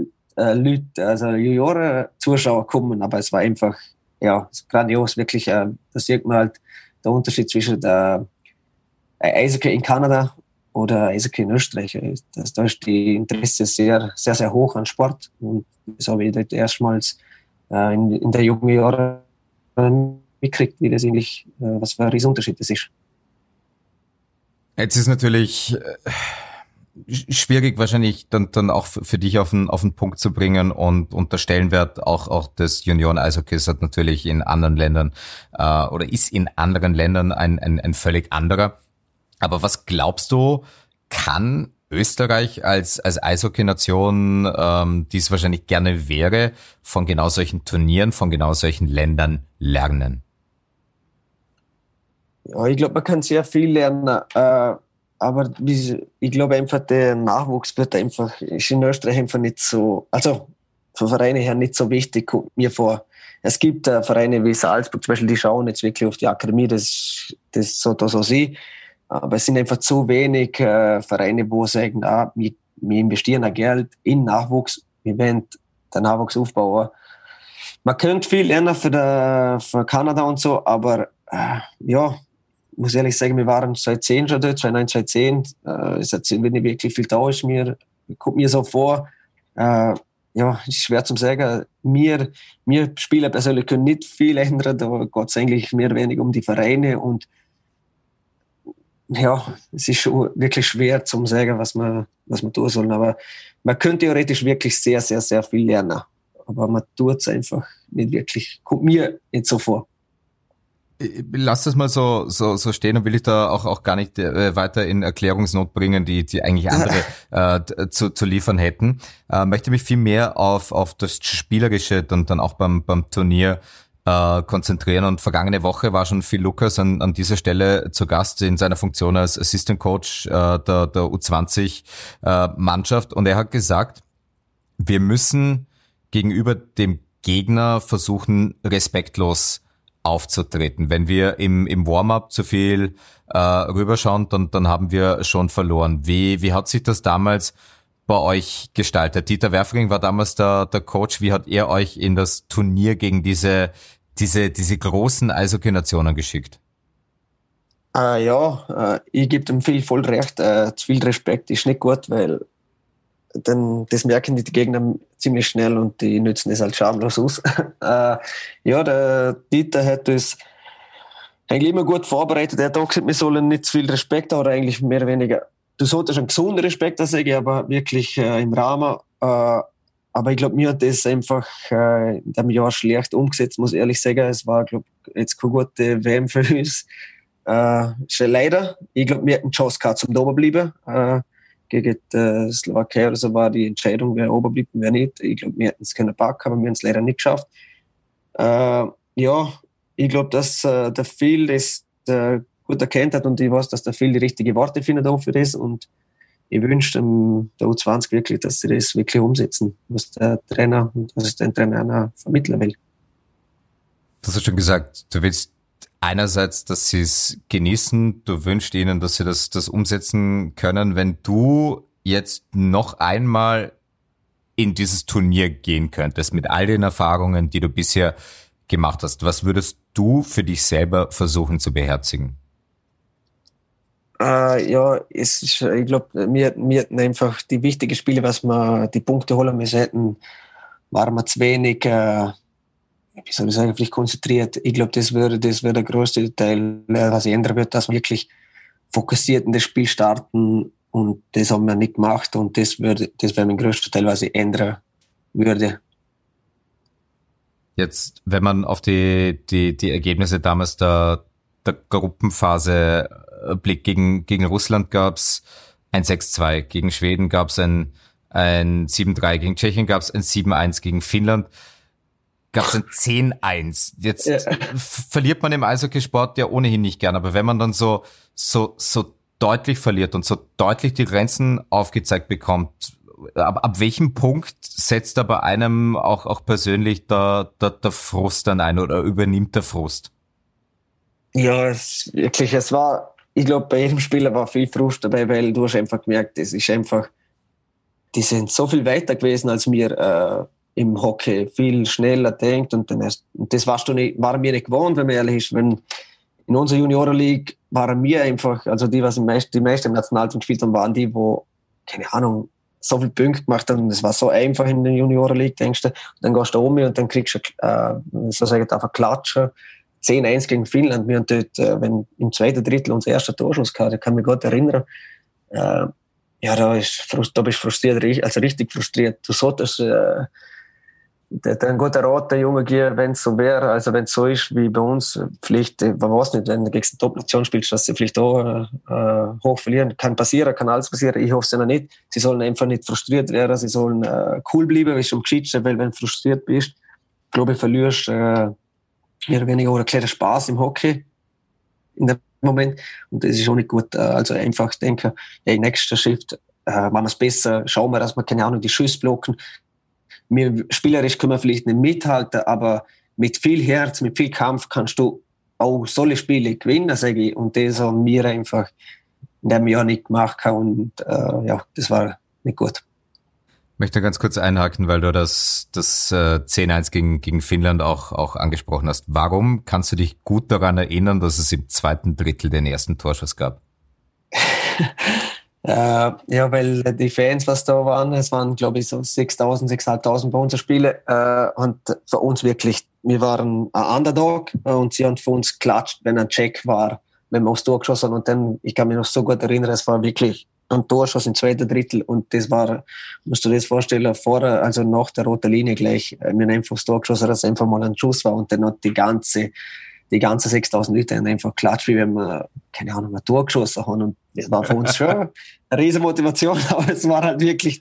S4: Zuschauer kommen, aber es war einfach, ja, grandios, wirklich, da sieht man halt der Unterschied zwischen der Eishockey in Kanada oder Eishockey in Österreich. Da ist die Interesse sehr, sehr, sehr hoch an Sport, und das habe ich dort erstmals in der jungen Jahren mitgekriegt, wie das eigentlich, was für ein Riesenunterschied das ist.
S1: Jetzt ist natürlich schwierig wahrscheinlich dann auch für dich auf den Punkt zu bringen, und der Stellenwert auch des Junioren-Eishockeys hat natürlich in anderen Ländern oder ist in anderen Ländern ein völlig anderer. Aber was glaubst du, kann Österreich als Eishockey-Nation, die es wahrscheinlich gerne wäre, von genau solchen Turnieren, von genau solchen Ländern lernen?
S4: Ja, ich glaube, man kann sehr viel lernen, aber ich glaube einfach, der Nachwuchs ist in Österreich einfach nicht so, also von Vereine her nicht so wichtig, kommt mir vor. Es gibt Vereine wie Salzburg zum Beispiel, die schauen jetzt wirklich auf die Akademie, das so sie. Aber es sind einfach zu wenig Vereine, wo sagen, wir investieren auch Geld in Nachwuchs, wir wollen den Nachwuchs aufbauen. Man könnte viel lernen für Kanada und so, aber muss ehrlich sagen, wir waren 2010 schon dort, 2009, 2010. Es hat nicht wirklich viel da, kommt mir so vor. Ist schwer zu sagen. Wir Spieler persönlich können nicht viel ändern, da geht es eigentlich mehr oder weniger um die Vereine und ja, es ist schon wirklich schwer zu sagen, was man tun soll. Aber man könnte theoretisch wirklich sehr, sehr, sehr viel lernen. Aber man tut es einfach nicht wirklich. Kommt mir nicht so vor.
S1: Lass das mal so stehen und will ich da auch gar nicht weiter in Erklärungsnot bringen, die eigentlich andere zu liefern hätten. Möchte mich viel mehr auf das Spielerische und dann auch beim Turnier konzentrieren. Und vergangene Woche war schon Phil Lucas an dieser Stelle zu Gast in seiner Funktion als Assistant Coach der U20 Mannschaft, und er hat gesagt, wir müssen gegenüber dem Gegner versuchen, respektlos aufzutreten. Wenn wir im Warm-up zu viel rüberschauen, dann haben wir schon verloren. Wie hat sich das damals bei euch gestaltet? Dieter Werfring war damals der Coach. Wie hat er euch in das Turnier gegen diese großen Eishockey-Nationen geschickt?
S4: Ich gebe dem viel voll recht. Zu viel Respekt ist nicht gut, weil das merken die Gegner ziemlich schnell und die nützen es halt schamlos aus. Der Dieter hat uns eigentlich immer gut vorbereitet. Er hat auch gesagt, wir sollen nicht zu viel Respekt haben, oder eigentlich mehr oder weniger. Du solltest einen gesunden Respekt sagen, aber wirklich im Rahmen. Aber ich glaube, mir hat das einfach in dem Jahr schlecht umgesetzt, muss ich ehrlich sagen. Es war, glaube ich, jetzt keine gute WM für uns. Schon leider. Ich glaube, wir hätten Chance gehabt, zum oben bleiben. Gegen die Slowakei oder so war die Entscheidung, wer oben bleibt und wer nicht. Ich glaube, wir hätten es können packen, aber wir haben es leider nicht geschafft. Ich glaube, dass der Phil das gut erkannt hat, und ich weiß, dass der Phil die richtigen Worte findet auch für das, und ich wünsche der U20 wirklich, dass sie das wirklich umsetzen, was der Trainer und was der Trainer vermitteln will.
S1: Du hast schon gesagt, du willst einerseits, dass sie es genießen, du wünschst ihnen, dass sie das umsetzen können. Wenn du jetzt noch einmal in dieses Turnier gehen könntest, mit all den Erfahrungen, die du bisher gemacht hast, was würdest du für dich selber versuchen zu beherzigen?
S4: Ich glaube, wir hatten einfach die wichtigen Spiele, was wir die Punkte holen müssen hätten, waren wir zu wenig, vielleicht konzentriert. Ich glaube, das wäre der größte Teil, was ich ändern würde, dass wir wirklich fokussiert in das Spiel starten, und das haben wir nicht gemacht, und das wäre mein größter Teil, was ich ändern würde.
S1: Jetzt, wenn man auf die Ergebnisse damals der Gruppenphase blickt, gegen Russland gab's ein 6-2, gegen Schweden gab's ein 7-3, gegen Tschechien gab's ein 7-1, gegen Finnland gab's ein 10-1. Jetzt verliert man im Eishockeysport ja ohnehin nicht gern, aber wenn man dann so deutlich verliert und so deutlich die Grenzen aufgezeigt bekommt, ab welchem Punkt setzt da bei einem auch persönlich der Frust dann ein oder übernimmt der Frust?
S4: Ja, ich glaube, bei jedem Spieler war viel Frust dabei, weil du hast einfach gemerkt, die sind so viel weiter gewesen als wir im Hockey, viel schneller denkt, und das waren wir nicht gewohnt, wenn man ehrlich ist. Wenn in unserer Juniorenliga waren wir einfach, also die meisten im Nationalteam gespielt haben, waren die, wo, keine Ahnung, so viele Punkte gemacht haben, und es war so einfach in der Juniorenliga, denkst du, und dann gehst du um und dann kriegst du, einfach Klatschen. 10-1 gegen Finnland. Wir haben dort, wenn im zweiten Drittel unser erster Torschuss gehabt, da kann mich gut erinnern. Da bist du frustriert, also richtig frustriert. Du solltest einen guten Rat der Jungen geben, wenn es so wäre, also wenn es so ist wie bei uns, vielleicht, man weiß nicht, wenn du gegen eine Top-Nation spielst, dass sie vielleicht auch hoch verlieren. Kann passieren, kann alles passieren. Ich hoffe es ja noch nicht. Sie sollen einfach nicht frustriert werden, sie sollen cool bleiben, ist am Geschichtsten, weil wenn du frustriert bist, glaube ich, verlierst mehr oder weniger oder kleiner Spaß im Hockey in dem Moment, und das ist auch nicht gut. Also einfach denken, nächster Shift, machen wir es besser, schauen wir, dass wir, keine Ahnung, die Schüsse blocken. wir spielerisch können wir vielleicht nicht mithalten, aber mit viel Herz, mit viel Kampf kannst du auch solche Spiele gewinnen, sage ich. Und das haben wir einfach in dem Jahr nicht gemacht und das war nicht gut.
S1: Ich möchte ganz kurz einhaken, weil du das 10-1 gegen Finnland auch angesprochen hast. Warum kannst du dich gut daran erinnern, dass es im zweiten Drittel den ersten Torschuss gab?
S4: Weil die Fans, was da waren, es waren, glaube ich, so 6.000, 6.500 bei uns Spiele, und für uns wirklich, wir waren ein Underdog und sie haben für uns geklatscht, wenn ein Check war, wenn wir aufs Tor geschossen haben. Und dann, ich kann mich noch so gut erinnern, es war wirklich ein Torschuss im zweiten Drittel und das war, musst du dir das vorstellen, also nach der roten Linie gleich, wir haben einfach aufs Tor geschossen, dass es einfach mal ein Schuss war und dann hat die ganze 6.000 Leute haben einfach klatscht, wie wenn wir, keine Ahnung, ein Tor geschossen haben. Und das war für uns schon eine riesen Motivation, aber es war halt wirklich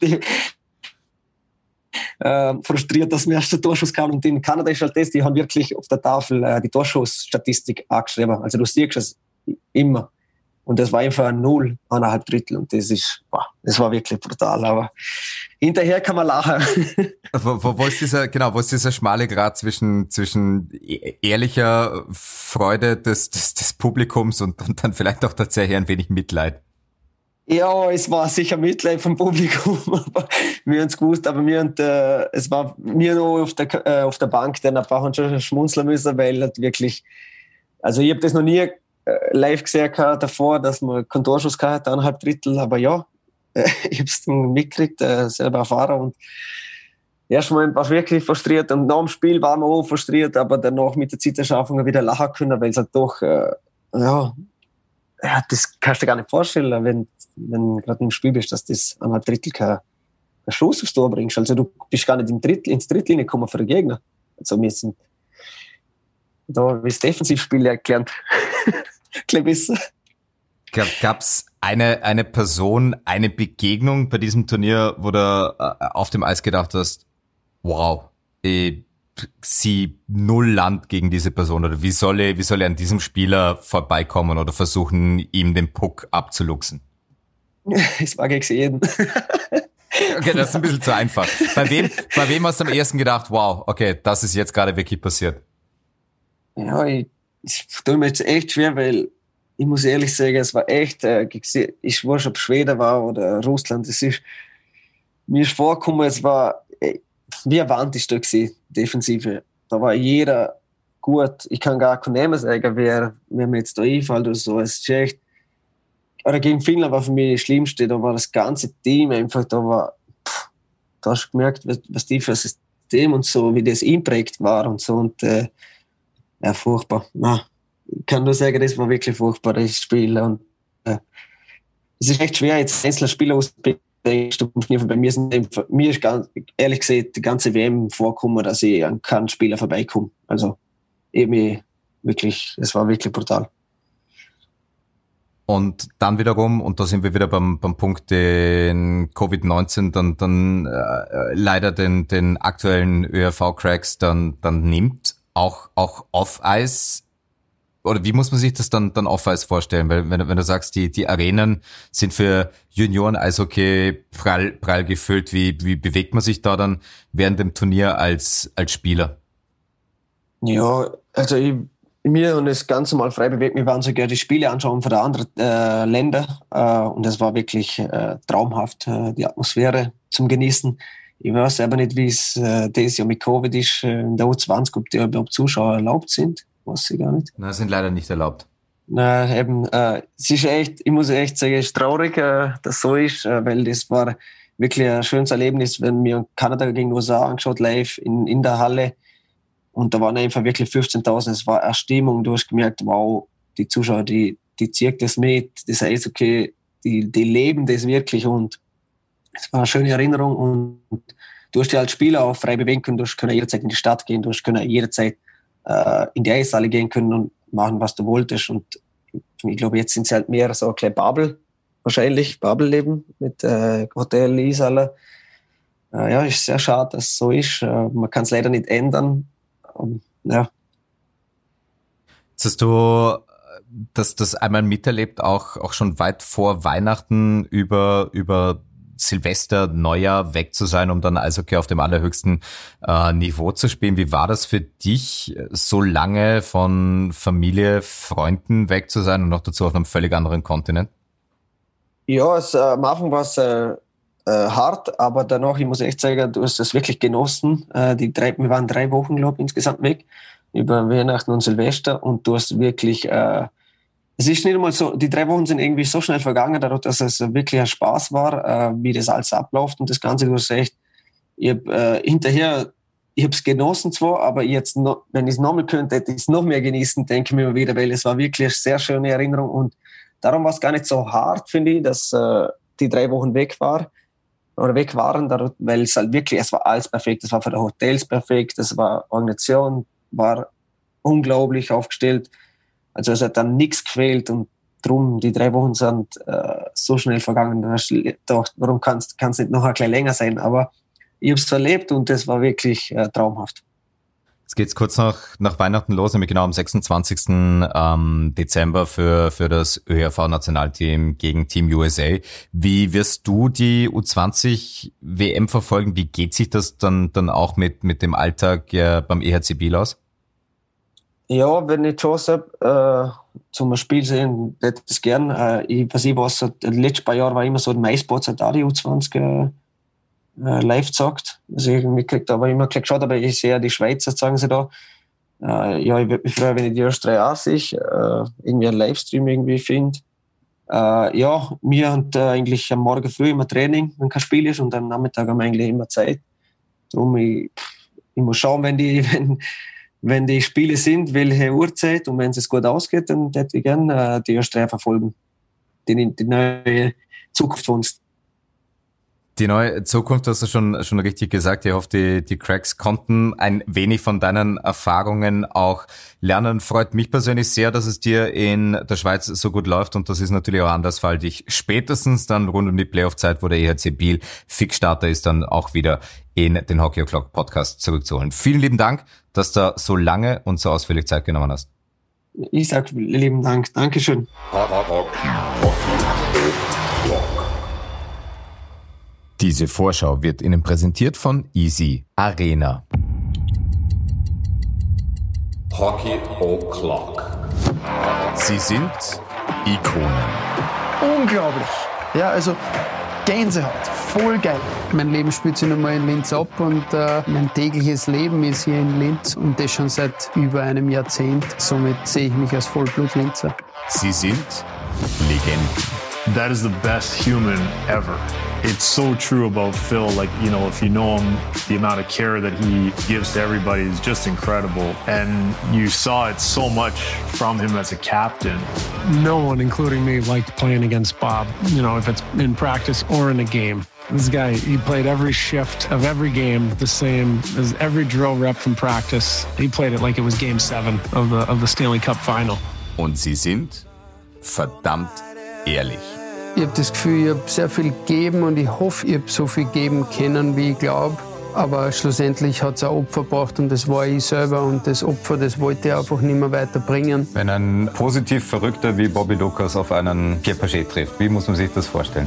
S4: frustriert, dass wir erst der Torschuss kam. Und in Kanada ist halt das, die haben wirklich auf der Tafel die Torschussstatistik angeschrieben. Also du siehst es immer. Und das war einfach ein 0, 1,5 Drittel. Und das war wirklich brutal. Aber hinterher kann man lachen.
S1: Wo ist dieser schmale Grat zwischen ehrlicher Freude des Publikums und dann vielleicht auch tatsächlich ein wenig Mitleid?
S4: Ja, es war sicher Mitleid vom Publikum, aber wir haben es gewusst, aber es war mir noch auf der Bank, dann ein paar haben schon schmunzeln müssen, weil das wirklich, also ich habe das noch nie live gesehen davor, dass man keinen Torschuss gehabt hat, 1,5 Drittel, aber ja, ich habe es dann mitgekriegt, selber erfahren und erstmal war ich wirklich frustriert und nach dem Spiel waren wir auch frustriert, aber danach mit der Zeiterschaffung wieder lachen können, weil es halt doch, das kannst du dir gar nicht vorstellen, wenn gerade im Spiel bist, dass das 1,5 Drittel kein Schuss aufs Tor bringst. Also du bist gar nicht ins Drittlinie gekommen für den Gegner. Also wir sind da wie das Defensivspiel gelernt. Ein bisschen.
S1: Gab's eine Person, eine Begegnung bei diesem Turnier, wo du auf dem Eis gedacht hast, wow, sie null Land gegen diese Person, oder wie soll ich an diesem Spieler vorbeikommen oder versuchen, ihm den Puck abzuluxen?
S4: Es war gegen jeden.
S1: Okay, das ist ein bisschen zu einfach. Bei wem hast du am ersten gedacht, wow, okay, das ist jetzt gerade wirklich passiert?
S4: Ja, ich tue mir jetzt echt schwer, weil ich muss ehrlich sagen, es war echt, ich weiß, ob Schweden war oder Russland, mir ist vorgekommen, es war wie ein Wandstück gewesen, Defensive. Da war jeder gut. Ich kann gar keinen Namen sagen, wer mir jetzt da einfällt oder so. Es ist echt, oder gegen Finnland war für mich das Schlimmste. Da war das ganze Team einfach, da hast du gemerkt, was die für ein System und so, wie das einprägt war und so. Und furchtbar. Ich kann nur sagen, das war wirklich furchtbar, das Spiel. Und es ist echt schwer, jetzt einzelne Spieler auszubilden. Bei mir ist ganz ehrlich gesagt die ganze WM vorgekommen, dass ich an keinen Spieler vorbeikomme. Also es war wirklich brutal.
S1: Und dann wiederum, und da sind wir wieder beim Punkt, den Covid-19 dann leider den aktuellen ÖRV-Cracks dann nimmt, auch auf Eis. Oder wie muss man sich das dann auf Eis vorstellen? Weil wenn du sagst, die Arenen sind für Junioren-Eishockey prall gefüllt, wie bewegt man sich da dann während dem Turnier als Spieler?
S4: Ja, also mir und das ganz normal frei bewegt. Wir waren sogar die Spiele anschauen von den anderen Ländern und es war wirklich traumhaft, die Atmosphäre zum Genießen. Ich weiß aber nicht, wie es dieses Jahr mit Covid ist, in der U20, ob die überhaupt Zuschauer erlaubt sind. Weiß ich gar nicht.
S1: Nein, sind leider nicht erlaubt.
S4: Nein, eben, es ist echt, ich muss echt sagen, es ist traurig, dass so ist, weil das war wirklich ein schönes Erlebnis, wenn wir Kanada gegen die USA angeschaut, live in der Halle. Und da waren einfach wirklich 15.000. Es war eine Stimmung. Du hast gemerkt, wow, die Zuschauer, die ziehen das mit. Das heißt, okay, die leben das wirklich. Und es war eine schöne Erinnerung. Und du hast dich als Spieler auch frei bewegen können. Du hast jederzeit in die Stadt gehen. Du hast jederzeit in die Eishalle gehen können und machen, was du wolltest. Und ich glaube, jetzt sind es halt mehr so ein kleines Bubble, wahrscheinlich Bubble-Leben mit Hotel, Eishalle. Ja, ist sehr schade, dass es so ist. Man kann es leider nicht ändern. Ja.
S1: Jetzt hast du das einmal miterlebt, auch schon weit vor Weihnachten über Silvester, Neujahr weg zu sein, um dann Eishockey auf dem allerhöchsten Niveau zu spielen. Wie war das für dich, so lange von Familie, Freunden weg zu sein und noch dazu auf einem völlig anderen Kontinent?
S4: Ja, am Anfang war es hart, aber danach, ich muss echt sagen, du hast es wirklich genossen. Wir waren 3 Wochen, glaube ich, insgesamt weg, über Weihnachten und Silvester, und du hast wirklich, es ist nicht einmal so, die 3 Wochen sind irgendwie so schnell vergangen, dadurch, dass es wirklich ein Spaß war, wie das alles abläuft und das Ganze, du hast echt, ich habe es genossen zwar, aber jetzt noch, wenn ich es nochmal könnte, hätte ich es noch mehr genießen, denke ich mir immer wieder, weil es war wirklich eine sehr schöne Erinnerung, und darum war es gar nicht so hart, finde ich, dass die 3 Wochen weg waren, weil es halt wirklich, es war alles perfekt, es war für die Hotels perfekt, es war Organisation, war unglaublich aufgestellt, also es hat dann nichts gefehlt, und drum, die 3 Wochen sind so schnell vergangen, da hast du gedacht, warum kann es nicht noch ein bisschen länger sein, aber ich habe es erlebt und das war wirklich traumhaft.
S1: Jetzt geht's kurz nach Weihnachten los, nämlich genau am 26. Dezember für das ÖHV-Nationalteam gegen Team USA. Wie wirst du die U20-WM verfolgen? Wie geht sich das dann auch mit dem Alltag beim EHC Biel aus?
S4: Ja, wenn ich die Chance habe, zum Spiel sehen, hätte ich das gern. Die letzten paar Jahre war immer so, die MySports hat auch die U20 live gesagt. Also ich kriege aber immer geschaut, aber ich sehe die Schweizer, sagen sie da. Ja, ich würde mich freuen, wenn ich die Österreicher auch sehe, irgendwie einen Livestream irgendwie finde. Ja, wir haben eigentlich am Morgen früh immer Training, wenn kein Spiel ist, und am Nachmittag haben wir eigentlich immer Zeit. Darum, ich muss schauen, wenn die Spiele sind, welche Uhrzeit, und wenn es gut ausgeht, dann hätte ich gerne die Österreicher verfolgen. Die neue Zukunft von uns.
S1: Die neue Zukunft, hast du schon richtig gesagt. Ich hoffe, die Cracks konnten ein wenig von deinen Erfahrungen auch lernen. Freut mich persönlich sehr, dass es dir in der Schweiz so gut läuft, und das ist natürlich auch anders, weil dich spätestens dann rund um die Playoff-Zeit, wo der EHC Biel Fixstarter ist, dann auch wieder in den Hockey O'Clock Podcast zurückzuholen. Vielen lieben Dank, dass du so lange und so ausführlich Zeit genommen hast.
S4: Ich sag lieben Dank. Dankeschön.
S1: Diese Vorschau wird Ihnen präsentiert von Easy Arena.
S2: Hockey O'Clock.
S1: Sie sind Ikonen.
S5: Unglaublich. Ja, also Gänsehaut. Voll geil. Mein Leben spielt sich nochmal in Linz ab, und mein tägliches Leben ist hier in Linz, und das schon seit über einem Jahrzehnt. Somit sehe ich mich als Vollblut-Linzer.
S1: Sie sind Legenden.
S6: That is the best human ever. It's so true about Phil. Like, you know, if you know him, the amount of care that he gives to everybody is just incredible. And you saw it so much from him as a captain.
S7: No one, including me, liked playing against Bob, you know, if it's in practice or in a game. This guy, he played every shift of every game the same as every drill rep from practice. He played it like it was Game 7 of the Stanley Cup Final.
S1: Und sie sind verdammt ehrlich.
S5: Ich habe das Gefühl, ich habe sehr viel gegeben, und ich hoffe, ich habe so viel geben können, wie ich glaube. Aber schlussendlich hat es ein Opfer gebracht, und das war ich selber, und das Opfer, das wollte ich einfach nicht mehr weiterbringen.
S1: Wenn ein positiv Verrückter wie Bobby Lucas auf einen Pierre Pagé trifft, wie muss man sich das vorstellen?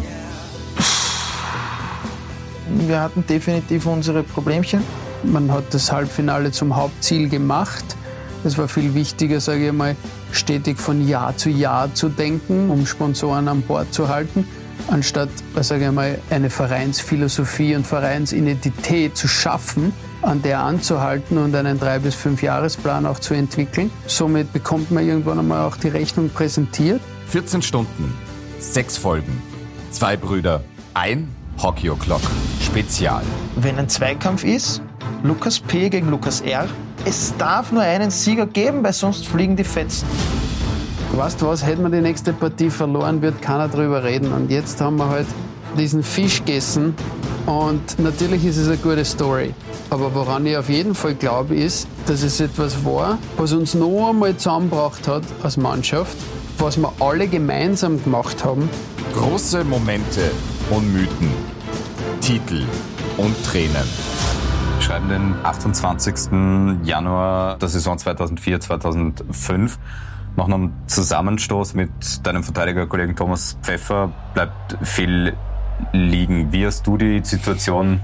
S8: Wir hatten definitiv unsere Problemchen.
S5: Man hat das Halbfinale zum Hauptziel gemacht. Es war viel wichtiger, sage ich mal, stetig von Jahr zu Jahr zu denken, um Sponsoren an Bord zu halten, anstatt, sage ich mal, eine Vereinsphilosophie und Vereinsidentität zu schaffen, an der anzuhalten und einen 3- bis 5-Jahresplan auch zu entwickeln. Somit bekommt man irgendwann einmal auch die Rechnung präsentiert.
S1: 14 Stunden, 6 Folgen, 2 Brüder, ein Hockey O'Clock Spezial.
S8: Wenn ein Zweikampf ist, Lukas P. gegen Lukas R., es darf nur einen Sieger geben, weil sonst fliegen die Fetzen.
S5: Weißt du was, hätten wir die nächste Partie verloren, wird keiner drüber reden. Und jetzt haben wir halt diesen Fisch gegessen, und natürlich ist es eine gute Story. Aber woran ich auf jeden Fall glaube, ist, dass es etwas war, was uns noch einmal zusammengebracht hat als Mannschaft, was wir alle gemeinsam gemacht haben.
S1: Große Momente und Mythen, Titel und Tränen. Wir schreiben den 28. Januar der Saison 2004/2005. Nach einem Zusammenstoß mit deinem Verteidigerkollegen Thomas Pfeffer bleibt Phil liegen. Wie hast du die Situation,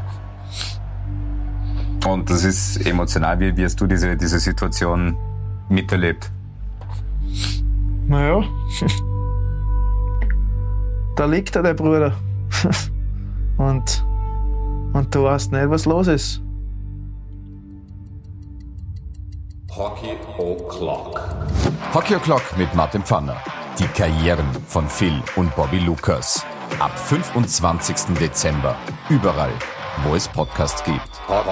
S1: und das ist emotional, wie hast du diese Situation miterlebt?
S8: Naja, da liegt der Bruder. und du weißt nicht, was los ist.
S1: Hockey O'Clock. Hockey O'Clock mit Martin Pfanner. Die Karrieren von Phil und Bobby Lucas. Ab 25. Dezember. Überall, wo es Podcasts gibt.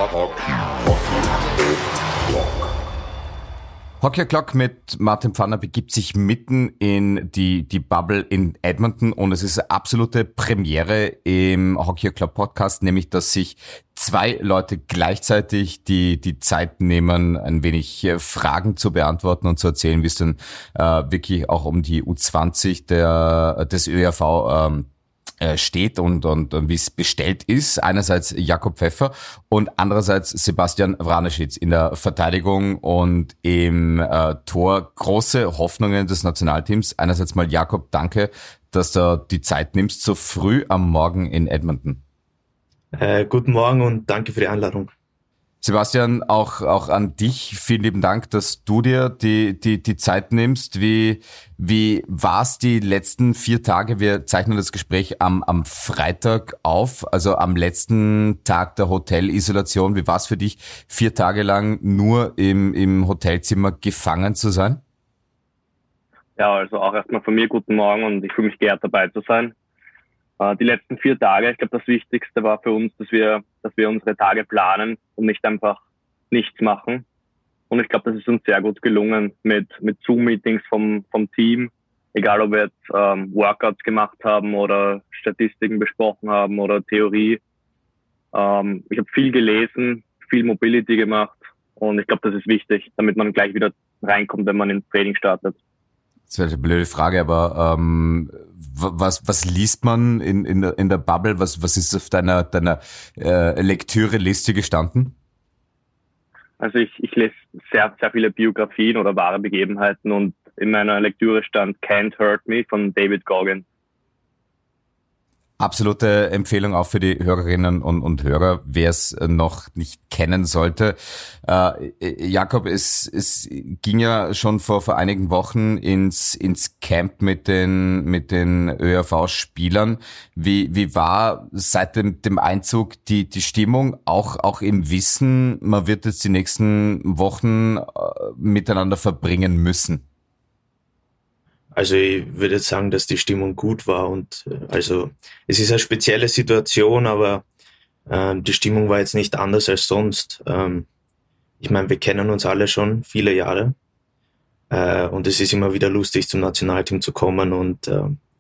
S1: Hockey O'Clock mit Martin Pfanner begibt sich mitten in die Bubble in Edmonton und es ist eine absolute Premiere im Hockey O'Clock Podcast, nämlich dass sich zwei Leute gleichzeitig die Zeit nehmen, ein wenig Fragen zu beantworten und zu erzählen, wie es denn wirklich auch um die U20 des ÖRV steht und wie es bestellt ist. Einerseits Jakob Pfeffer und andererseits Sebastian Wraneschitz in der Verteidigung und im Tor. Große Hoffnungen des Nationalteams. Einerseits mal Jakob, danke, dass du die Zeit nimmst, so früh am Morgen in Edmonton.
S9: Guten Morgen und danke für die Einladung.
S1: Sebastian, auch an dich vielen lieben Dank, dass du dir die Zeit nimmst. Wie war's die letzten 4 Tage? Wir zeichnen das Gespräch am Freitag auf, also am letzten Tag der Hotelisolation. Wie war's für dich, 4 Tage lang nur im Hotelzimmer gefangen zu sein?
S10: Ja, also auch erstmal von mir guten Morgen und ich fühle mich geehrt, dabei zu sein. Die letzten 4 Tage, ich glaube, das Wichtigste war für uns, dass wir unsere Tage planen und nicht einfach nichts machen. Und ich glaube, das ist uns sehr gut gelungen mit Zoom-Meetings vom Team, egal ob wir jetzt Workouts gemacht haben oder Statistiken besprochen haben oder Theorie. Ich habe viel gelesen, viel Mobility gemacht und ich glaube, das ist wichtig, damit man gleich wieder reinkommt, wenn man ins Training startet.
S1: Das wäre eine blöde Frage, aber was liest man in der Bubble? Was ist auf deiner Lektüreliste gestanden?
S10: Also ich lese sehr, sehr viele Biografien oder wahre Begebenheiten und in meiner Lektüre stand Can't Hurt Me von David Goggins.
S1: Absolute Empfehlung auch für die Hörerinnen und Hörer, wer es noch nicht kennen sollte. Jakob, es ging ja schon vor einigen Wochen ins Camp mit den ÖRV-Spielern. Wie war seit dem Einzug die Stimmung, auch im Wissen, man wird jetzt die nächsten Wochen miteinander verbringen müssen?
S9: Also ich würde jetzt sagen, dass die Stimmung gut war und also es ist eine spezielle Situation, aber die Stimmung war jetzt nicht anders als sonst. Ich meine, wir kennen uns alle schon viele Jahre und es ist immer wieder lustig, zum Nationalteam zu kommen und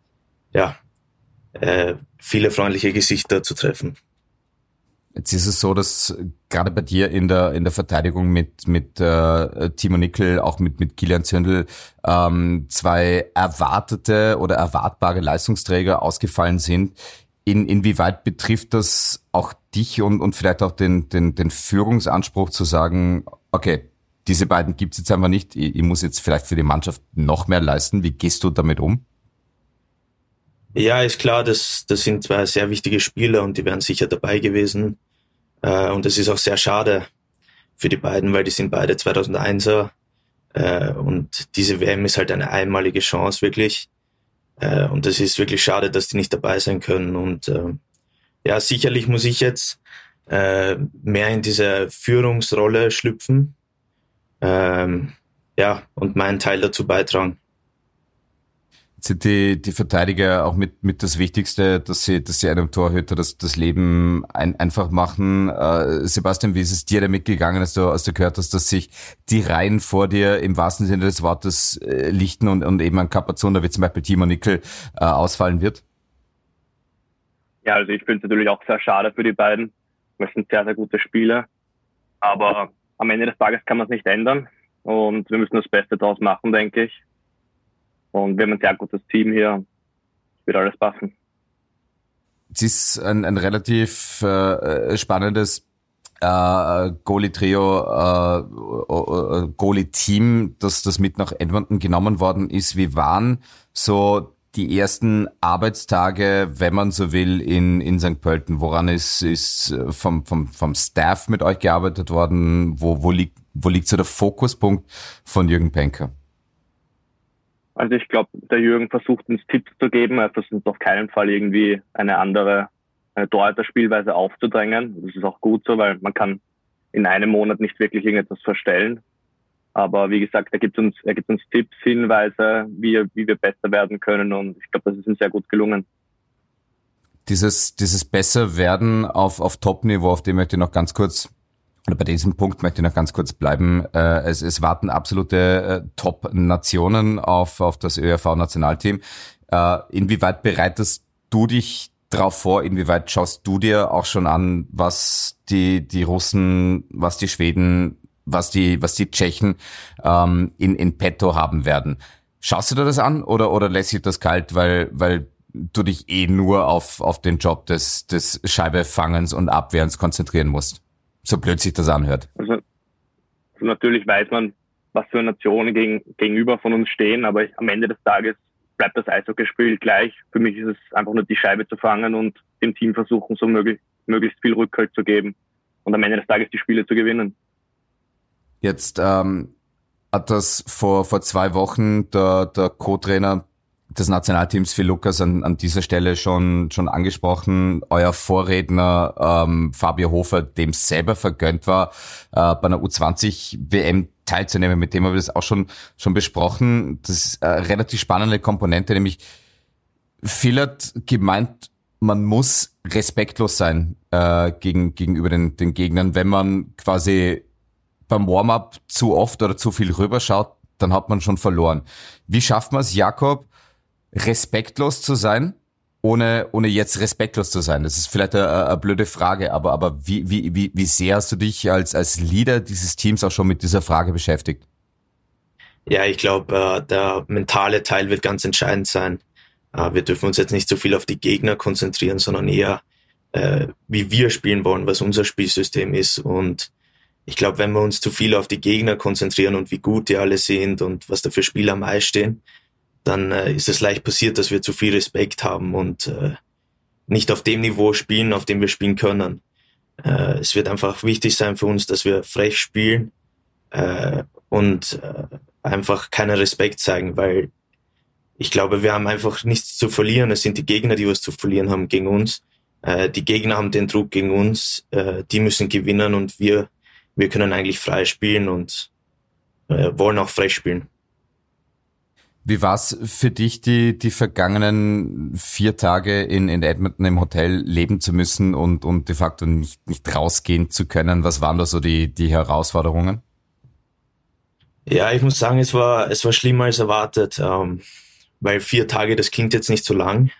S9: viele freundliche Gesichter zu treffen.
S1: Jetzt ist es so, dass gerade bei dir in der Verteidigung mit Timo Nickel, auch mit Kilian Zündel, 2 erwartete oder erwartbare Leistungsträger ausgefallen sind. Inwieweit betrifft das auch dich und vielleicht auch den Führungsanspruch zu sagen, okay, diese beiden gibt's jetzt einfach nicht, ich muss jetzt vielleicht für die Mannschaft noch mehr leisten. Wie gehst du damit um?
S9: Ja, ist klar, das sind 2 sehr wichtige Spieler und die wären sicher dabei gewesen. Und es ist auch sehr schade für die beiden, weil die sind beide 2001er. Und diese WM ist halt eine einmalige Chance, wirklich. Und es ist wirklich schade, dass die nicht dabei sein können. Und sicherlich muss ich jetzt mehr in diese Führungsrolle schlüpfen. Und meinen Teil dazu beitragen.
S1: Sind die Verteidiger auch mit das Wichtigste, dass sie einem Torhüter das Leben einfach machen. Sebastian, wie ist es dir damit gegangen, als du gehört hast, dass sich die Reihen vor dir im wahrsten Sinne des Wortes lichten und eben ein Kapazon, wie zum Beispiel Timo Nickel, ausfallen wird?
S10: Ja, also ich finde es natürlich auch sehr schade für die beiden. Das sind sehr, sehr gute Spieler. Aber am Ende des Tages kann man es nicht ändern. Und wir müssen das Beste daraus machen, denke ich. Und wir haben ein sehr gutes Team hier. Wird alles passen.
S1: Es ist ein relativ spannendes Goalie-Trio, Goalie-Team, das mit nach Edmonton genommen worden ist. Wie waren so die ersten Arbeitstage, wenn man so will, in St. Pölten? Woran ist vom Staff mit euch gearbeitet worden? Wo liegt so der Fokuspunkt von Jürgen Penker?
S10: Also ich glaube, der Jürgen versucht uns Tipps zu geben. Er versucht auf keinen Fall irgendwie eine Torhüter-Spielweise aufzudrängen. Das ist auch gut so, weil man kann in einem Monat nicht wirklich irgendetwas verstellen. Aber wie gesagt, er gibt uns Tipps, Hinweise, wie wir besser werden können, und ich glaube, das ist ihm sehr gut gelungen.
S1: Dieses Besserwerden auf Top-Niveau, auf dem möchte ich noch ganz kurz, oder bei diesem Punkt möchte ich noch ganz kurz bleiben. Es warten absolute Top-Nationen auf das ÖRV-Nationalteam. Inwieweit bereitest du dich drauf vor? Inwieweit schaust du dir auch schon an, was die Russen, was die Schweden, was die Tschechen in petto haben werden? Schaust du dir das an oder lässt sich das kalt, weil du dich nur auf den Job des Scheibefangens und Abwehrens konzentrieren musst? So blöd sich das anhört.
S10: Also natürlich weiß man, was für Nationen gegenüber von uns stehen, aber am Ende des Tages bleibt das Eishockeyspiel gleich. Für mich ist es einfach nur die Scheibe zu fangen und dem Team versuchen, so möglichst viel Rückhalt zu geben und am Ende des Tages die Spiele zu gewinnen.
S1: Jetzt hat das vor 2 Wochen der Co-Trainer des Nationalteams Phil Lucas an dieser Stelle schon angesprochen. Euer Vorredner Fabio Hofer, dem selber vergönnt war, bei einer U20-WM teilzunehmen. Mit dem haben wir das auch schon besprochen. Das ist eine relativ spannende Komponente, nämlich Phil hat gemeint, man muss respektlos sein gegenüber den Gegnern. Wenn man quasi beim Warm-up zu oft oder zu viel rüberschaut, dann hat man schon verloren. Wie schafft man es, Jakob, respektlos zu sein, ohne jetzt respektlos zu sein? Das ist vielleicht eine blöde Frage, aber wie sehr hast du dich als Leader dieses Teams auch schon mit dieser Frage beschäftigt?
S9: Ja, ich glaube, der mentale Teil wird ganz entscheidend sein. Wir dürfen uns jetzt nicht so viel auf die Gegner konzentrieren, sondern eher, wie wir spielen wollen, was unser Spielsystem ist. Und ich glaube, wenn wir uns zu viel auf die Gegner konzentrieren und wie gut die alle sind und was da für Spieler am Eis stehen, dann ist es leicht passiert, dass wir zu viel Respekt haben und nicht auf dem Niveau spielen, auf dem wir spielen können. Es wird einfach wichtig sein für uns, dass wir frech spielen und einfach keinen Respekt zeigen, weil ich glaube, wir haben einfach nichts zu verlieren. Es sind die Gegner, die was zu verlieren haben gegen uns. Die Gegner haben den Druck gegen uns. Die müssen gewinnen und wir können eigentlich frei spielen und wollen auch frech spielen.
S1: Wie war's für dich, die vergangenen 4 Tage in Edmonton im Hotel leben zu müssen und de facto nicht rausgehen zu können? Was waren da so die Herausforderungen?
S9: Ja, ich muss sagen, es war schlimmer als erwartet, weil 4 Tage, das klingt jetzt nicht so lang.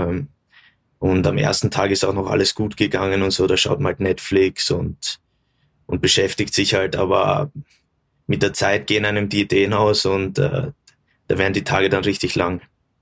S9: Und am ersten Tag ist auch noch alles gut gegangen und so, da schaut man halt Netflix und beschäftigt sich halt, aber mit der Zeit gehen einem die Ideen aus und da werden die Tage dann richtig lang.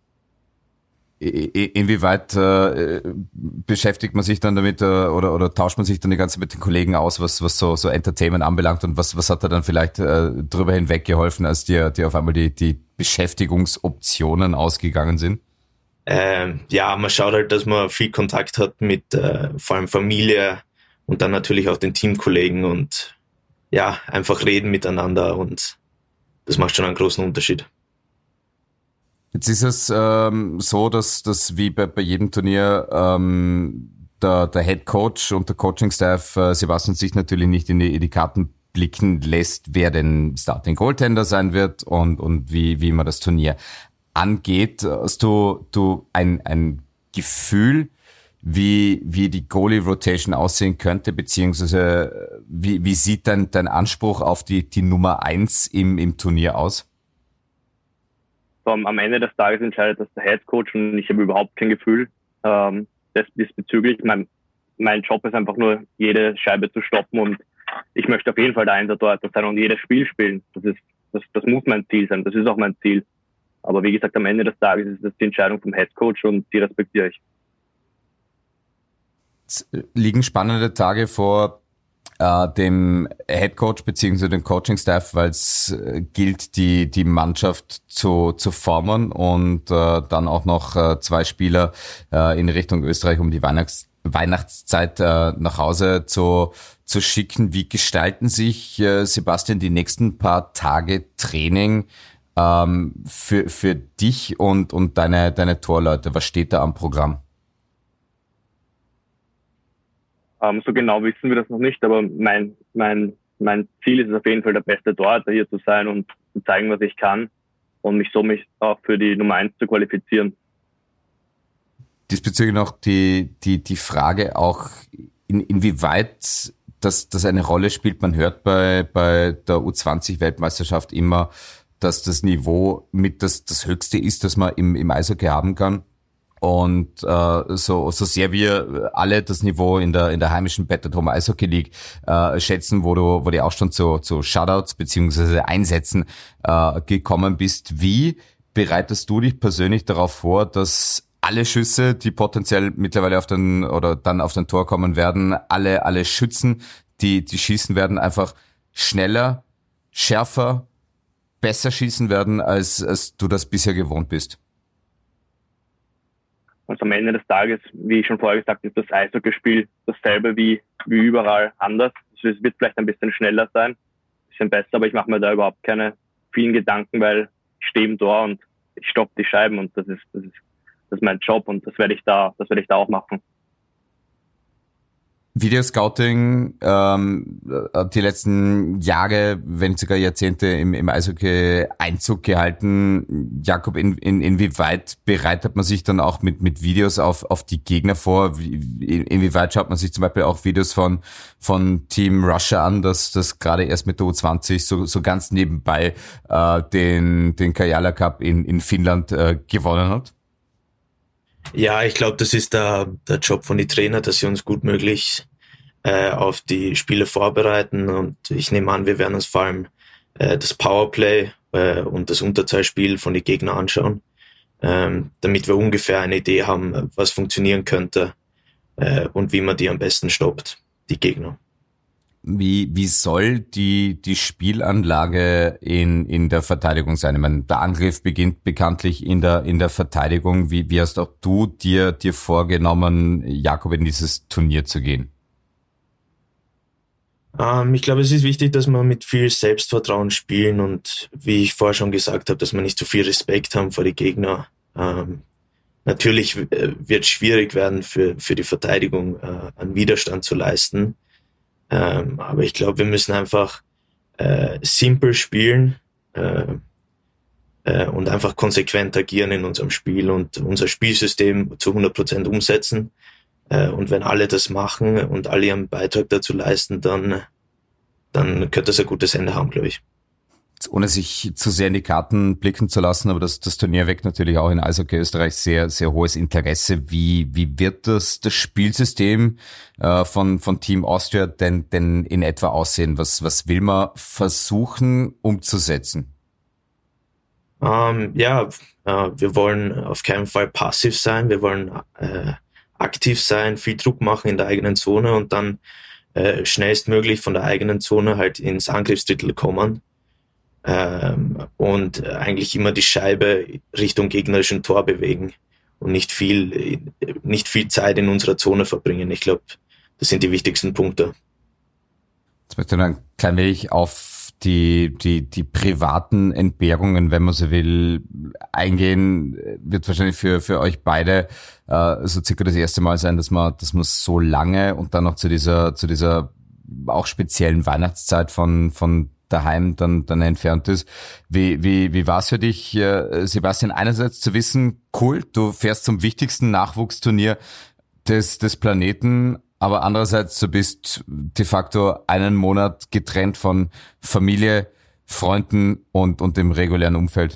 S1: Inwieweit beschäftigt man sich dann damit oder tauscht man sich dann die ganze Zeit mit den Kollegen aus, was so Entertainment anbelangt, und was hat da dann vielleicht drüber hinweg geholfen, als dir auf einmal die Beschäftigungsoptionen ausgegangen sind?
S9: Ja, man schaut halt, dass man viel Kontakt hat mit vor allem Familie und dann natürlich auch den Teamkollegen und ja, einfach reden miteinander, und das macht schon einen großen Unterschied.
S1: Jetzt ist es so, dass wie bei jedem Turnier der Head Coach und der Coaching-Staff Sebastian sich natürlich nicht in die Karten blicken lässt, wer denn Starting Goaltender sein wird und wie man das Turnier angeht. Hast du ein Gefühl, wie die Goalie-Rotation aussehen könnte, beziehungsweise wie sieht dein Anspruch auf die Nummer 1 im Turnier aus?
S10: Am Ende des Tages entscheidet das der Head Coach und ich habe überhaupt kein Gefühl diesbezüglich. Mein Job ist einfach nur, jede Scheibe zu stoppen, und ich möchte auf jeden Fall der Einser-Torhüter sein und jedes Spiel spielen. Das muss mein Ziel sein, das ist auch mein Ziel. Aber wie gesagt, am Ende des Tages ist das die Entscheidung vom Head Coach und die respektiere ich.
S1: Es liegen spannende Tage vor dem Headcoach bzw. dem Coaching-Staff, weil es gilt, die Mannschaft zu formen und dann auch noch 2 Spieler in Richtung Österreich um die Weihnachtszeit nach Hause zu schicken. Wie gestalten sich, Sebastian, die nächsten paar Tage Training für dich und deine Torleute? Was steht da am Programm?
S10: So genau wissen wir das noch nicht, aber mein Ziel ist es auf jeden Fall, der beste Torhüter hier zu sein und zu zeigen, was ich kann und mich somit auch für die Nummer 1 zu qualifizieren.
S1: Diesbezüglich noch die Frage auch, inwieweit das eine Rolle spielt. Man hört bei der U20-Weltmeisterschaft immer, dass das Niveau mit das höchste ist, das man im Eishockey haben kann. Und so sehr wir alle das Niveau in der heimischen Betterdrum Eishockey League schätzen, wo du auch schon zu Shutouts beziehungsweise Einsätzen gekommen bist. Wie bereitest du dich persönlich darauf vor, dass alle Schüsse, die potenziell mittlerweile auf den Tor kommen werden, alle Schützen, die schießen werden, einfach schneller, schärfer, besser schießen werden, als du das bisher gewohnt bist?
S10: Also am Ende des Tages, wie ich schon vorher gesagt habe, ist das Eishockeyspiel dasselbe wie überall anders. Also es wird vielleicht ein bisschen schneller sein, ein bisschen besser, aber ich mache mir da überhaupt keine vielen Gedanken, weil ich stehe im Tor und ich stoppe die Scheiben und das ist mein Job und das werde ich da auch machen.
S1: Videoscouting, die letzten Jahre, wenn nicht sogar Jahrzehnte im Eishockey Einzug gehalten. Jakob, inwieweit bereitet man sich dann auch mit Videos auf die Gegner vor? Inwieweit schaut man sich zum Beispiel auch Videos von Team Russia an, das gerade erst mit der U20 so ganz nebenbei den Karjala Cup in Finnland gewonnen hat?
S9: Ja, ich glaube, das ist der Job von den Trainer, dass sie uns gut möglich auf die Spiele vorbereiten. Und ich nehme an, wir werden uns vor allem das Powerplay und das Unterzahlspiel von den Gegnern anschauen, damit wir ungefähr eine Idee haben, was funktionieren könnte und wie man die am besten stoppt, die Gegner.
S1: Wie soll die Spielanlage in der Verteidigung sein? Ich meine, der Angriff beginnt bekanntlich in der Verteidigung. Wie hast auch du dir vorgenommen, Jakob, in dieses Turnier zu gehen?
S9: Ich glaube, es ist wichtig, dass wir mit viel Selbstvertrauen spielen und wie ich vorher schon gesagt habe, dass wir nicht zu viel Respekt haben vor die Gegner. Natürlich wird es schwierig werden für die Verteidigung, einen Widerstand zu leisten. Aber ich glaube, wir müssen einfach simpel spielen und einfach konsequent agieren in unserem Spiel und unser Spielsystem zu 100% umsetzen. Und wenn alle das machen und alle ihren Beitrag dazu leisten, dann könnte das ein gutes Ende haben, glaube ich.
S1: Ohne sich zu sehr in die Karten blicken zu lassen, aber das Turnier weckt natürlich auch in Eishockey Österreich sehr, sehr hohes Interesse. Wie wird das Spielsystem von Team Austria denn in etwa aussehen? Was will man versuchen umzusetzen?
S9: Wir wollen auf keinen Fall passiv sein. Wir wollen aktiv sein, viel Druck machen in der eigenen Zone und dann schnellstmöglich von der eigenen Zone halt ins Angriffsdrittel kommen. Und eigentlich immer die Scheibe Richtung gegnerischen Tor bewegen und nicht viel Zeit in unserer Zone verbringen. Ich glaube, das sind die wichtigsten Punkte.
S1: Jetzt möchte ich noch ein klein wenig auf die privaten Entbehrungen, wenn man so will, eingehen. Wird wahrscheinlich für euch beide so circa das erste Mal sein, dass man so lange und dann noch zu dieser auch speziellen Weihnachtszeit von daheim dann entfernt ist. Wie war es für dich, Sebastian, einerseits zu wissen, cool, du fährst zum wichtigsten Nachwuchsturnier des Planeten, aber andererseits, du bist de facto einen Monat getrennt von Familie, Freunden und dem regulären Umfeld?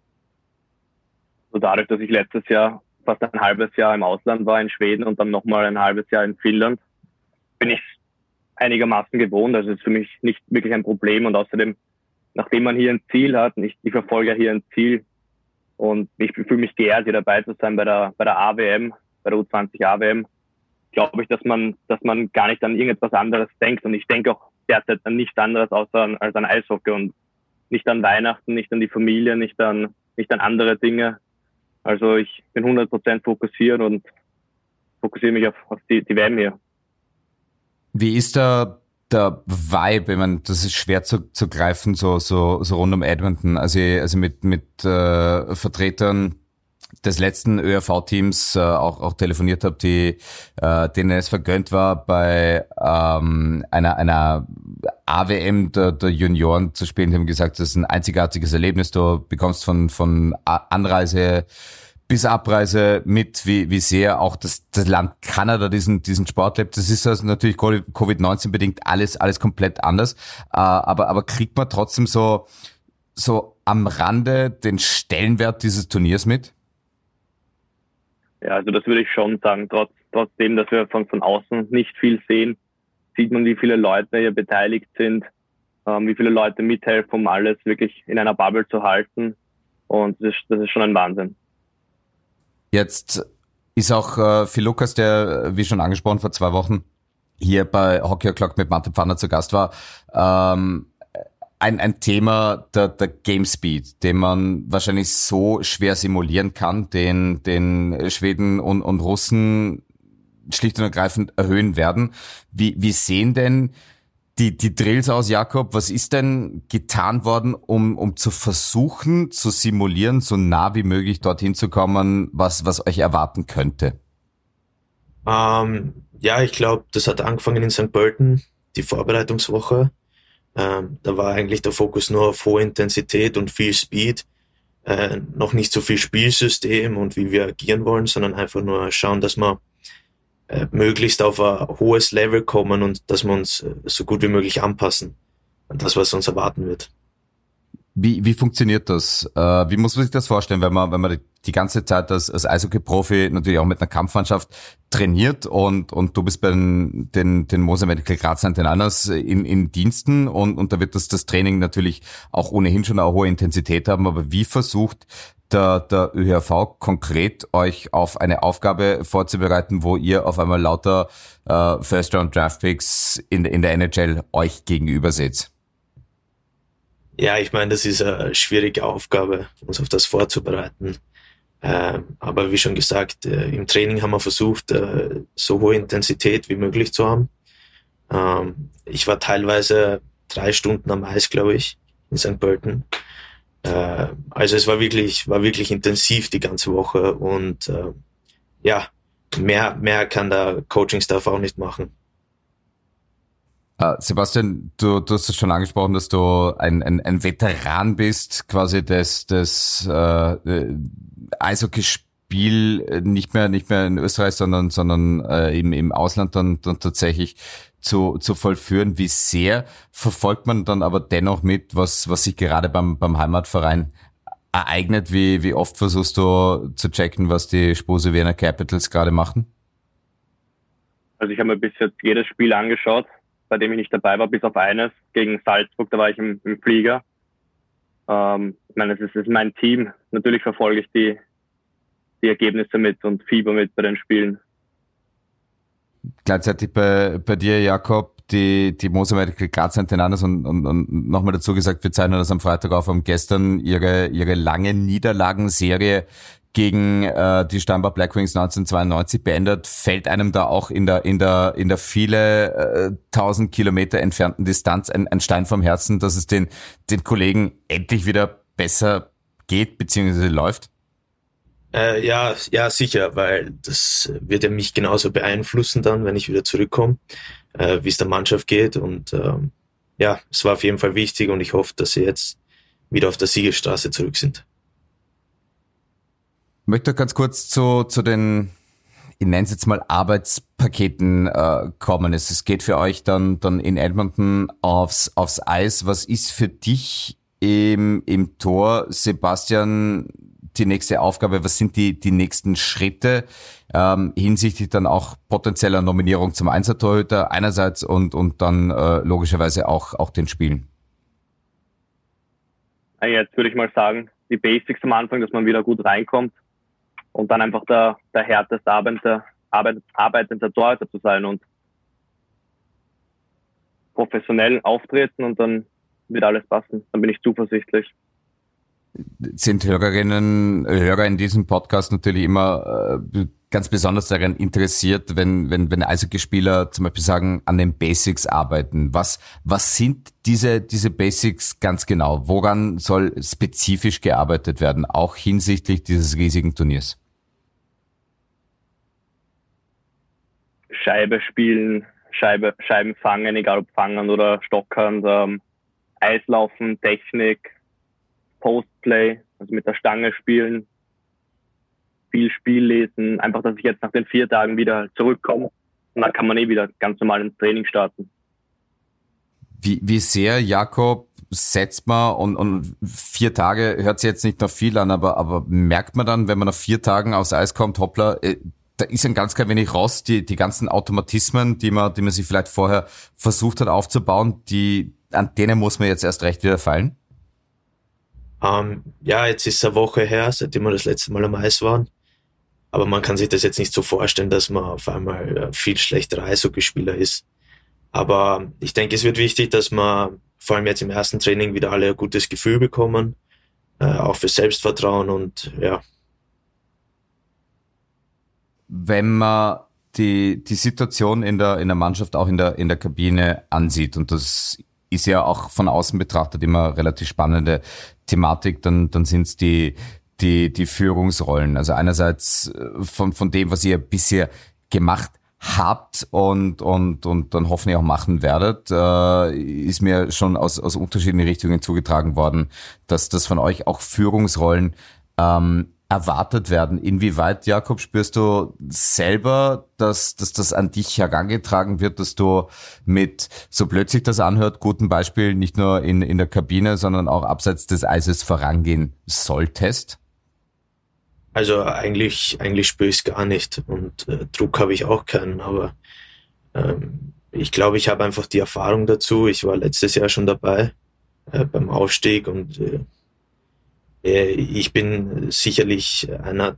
S10: So dadurch, dass ich letztes Jahr fast ein halbes Jahr im Ausland war, in Schweden und dann nochmal ein halbes Jahr in Finnland, bin ich einigermaßen gewohnt. Also es ist für mich nicht wirklich ein Problem und außerdem, nachdem man hier ein Ziel hat, ich verfolge hier ein Ziel und ich fühle mich geehrt, hier dabei zu sein bei der AWM, bei der U20 AWM. glaube ich, dass man gar nicht an irgendetwas anderes denkt. Und ich denke auch derzeit an nichts anderes als an Eishockey und nicht an Weihnachten, nicht an die Familie, nicht an andere Dinge. Also ich bin 100% fokussiert und fokussiere mich auf die WM hier.
S1: Wie ist der Vibe? Ich meine, das ist schwer zu greifen, so rund um Edmonton. Also mit Vertretern des letzten ÖRV-Teams auch telefoniert habe, denen es vergönnt war, bei einer AWM der Junioren zu spielen. Die haben gesagt, das ist ein einzigartiges Erlebnis. Du bekommst von Anreise bis Abreise mit, wie sehr auch das Land Kanada diesen Sport lebt. Das ist also natürlich Covid-19 bedingt alles komplett anders. Aber kriegt man trotzdem so am Rande den Stellenwert dieses Turniers mit?
S10: Ja, also das würde ich schon sagen. Trotzdem, dass wir von außen nicht viel sehen, sieht man, wie viele Leute hier beteiligt sind, wie viele Leute mithelfen, um alles wirklich in einer Bubble zu halten. Und das ist schon ein Wahnsinn. Jetzt ist auch Phil Lucas, der, wie schon angesprochen, vor 2 Wochen hier bei Hockey O'Clock mit Martin Pfanner zu Gast war, ein Thema der Game Speed, den man wahrscheinlich so schwer simulieren kann, den Schweden und Russen schlicht und ergreifend erhöhen werden. Wie sehen denn die Drills aus, Jakob? Was ist denn getan worden, um zu versuchen, zu simulieren, so nah wie möglich dorthin zu kommen, was euch erwarten könnte?
S9: Ja, ich glaube, das hat angefangen in St. Pölten, die Vorbereitungswoche. Da war eigentlich der Fokus nur auf hohe Intensität und viel Speed. Noch nicht so viel Spielsystem und wie wir agieren wollen, sondern einfach nur schauen, dass wir möglichst auf ein hohes Level kommen und dass wir uns so gut wie möglich anpassen an das, was uns erwarten wird.
S1: Wie funktioniert das? Wie muss man sich das vorstellen, wenn man die ganze Zeit als Eishockey-Profi natürlich auch mit einer Kampfmannschaft trainiert und du bist bei den Moser Medical Graz St. Annas in Diensten und da wird das Training natürlich auch ohnehin schon eine hohe Intensität haben, aber wie versucht der ÖHV konkret euch auf eine Aufgabe vorzubereiten, wo ihr auf einmal lauter First-Round-Draft-Picks in der NHL euch gegenüber seht?
S9: Ja, ich meine, das ist eine schwierige Aufgabe, uns auf das vorzubereiten. Aber wie schon gesagt, im Training haben wir versucht, so hohe Intensität wie möglich zu haben. Ich war teilweise 3 Stunden am Eis, glaube ich, in St. Pölten. Also es war wirklich intensiv die ganze Woche und mehr kann der Coaching-Staff auch nicht machen.
S1: Sebastian, du hast es schon angesprochen, dass du ein Veteran bist, quasi des Eishockeyspiel nicht mehr in Österreich, sondern im Ausland dann tatsächlich zu vollführen. Wie sehr verfolgt man dann aber dennoch mit, was sich gerade beim Heimatverein ereignet? Wie oft versuchst du zu checken, was die Spose Wiener Capitals gerade machen?
S10: Also ich habe mir bis jetzt jedes Spiel angeschaut, bei dem ich nicht dabei war, bis auf eines gegen Salzburg, da war ich im Flieger. Ich meine, es ist mein Team. Natürlich verfolge ich die Ergebnisse mit und fieber mit bei den Spielen.
S1: Gleichzeitig bei dir, Jakob, die Moser Medical Graz St. Annas und nochmal dazu gesagt, wir zeichnen das am Freitag auf, haben gestern ihre lange Niederlagenserie gegen die Steinbach Blackwings 1992 beendet. Fällt einem da auch in der viele 1000 Kilometer entfernten Distanz ein Stein vom Herzen, dass es den Kollegen endlich wieder besser geht bzw. läuft?
S9: Ja, sicher, weil das wird ja mich genauso beeinflussen dann, wenn ich wieder zurückkomme, wie es der Mannschaft geht. Und es war auf jeden Fall wichtig und ich hoffe, dass sie jetzt wieder auf der Siegesstraße zurück sind.
S1: Ich möchte ganz kurz zu den, ich nenne es jetzt mal Arbeitspaketen kommen. Es geht für euch dann in Edmonton aufs Eis. Was ist für dich im Tor, Sebastian, die nächste Aufgabe? Was sind die nächsten Schritte hinsichtlich dann auch potenzieller Nominierung zum Einsertorhüter einerseits und dann logischerweise auch den Spielen?
S10: Jetzt würde ich mal sagen, die Basics am Anfang, dass man wieder gut reinkommt und dann einfach der härteste arbeitender Torhüter zu sein und professionell auftreten und dann wird alles passen. Dann bin ich zuversichtlich.
S1: Sind Hörer in diesem Podcast natürlich immer ganz besonders daran interessiert, wenn Eishockeyspieler zum Beispiel sagen, an den Basics arbeiten. Was sind diese Basics ganz genau? Woran soll spezifisch gearbeitet werden, auch hinsichtlich dieses riesigen Turniers?
S10: Scheibe spielen, Scheiben fangen, egal ob fangen oder stockern, Eislaufen, Technik, Postplay, also mit der Stange spielen, viel Spiel lesen, einfach, dass ich jetzt nach den 4 Tagen wieder zurückkomme und dann kann man wieder ganz normal ins Training starten.
S1: Wie sehr, Jakob, setzt man und 4 Tage hört sich jetzt nicht noch viel an, aber merkt man dann, wenn man nach 4 Tagen aufs Eis kommt, hoppla, da ist ein ganz klein wenig raus, die ganzen Automatismen, die man sich vielleicht vorher versucht hat aufzubauen, an denen muss man jetzt erst recht wieder fallen?
S9: Jetzt ist es eine Woche her, seitdem wir das letzte Mal am Eis waren. Aber man kann sich das jetzt nicht so vorstellen, dass man auf einmal viel schlechterer Eishockeyspieler ist. Aber ich denke, es wird wichtig, dass wir vor allem jetzt im ersten Training wieder alle ein gutes Gefühl bekommen, auch für Selbstvertrauen und ja.
S1: Wenn man die Situation in der Mannschaft auch in der Kabine ansieht, und das ist ja auch von außen betrachtet immer relativ spannende Thematik, dann sind es die Führungsrollen. Also einerseits von dem, was ihr bisher gemacht habt und dann hoffentlich auch machen werdet, ist mir schon aus unterschiedlichen Richtungen zugetragen worden, dass das von euch auch Führungsrollen erwartet werden. Inwieweit, Jakob, spürst du selber, dass das an dich herangetragen wird, dass du mit, so blöd sich das anhört, gutem Beispiel nicht nur in der Kabine, sondern auch abseits des Eises vorangehen solltest?
S9: Also eigentlich spüre ich es gar nicht und Druck habe ich auch keinen, aber ich glaube, ich habe einfach die Erfahrung dazu. Ich war letztes Jahr schon dabei beim Aufstieg und ich bin sicherlich einer,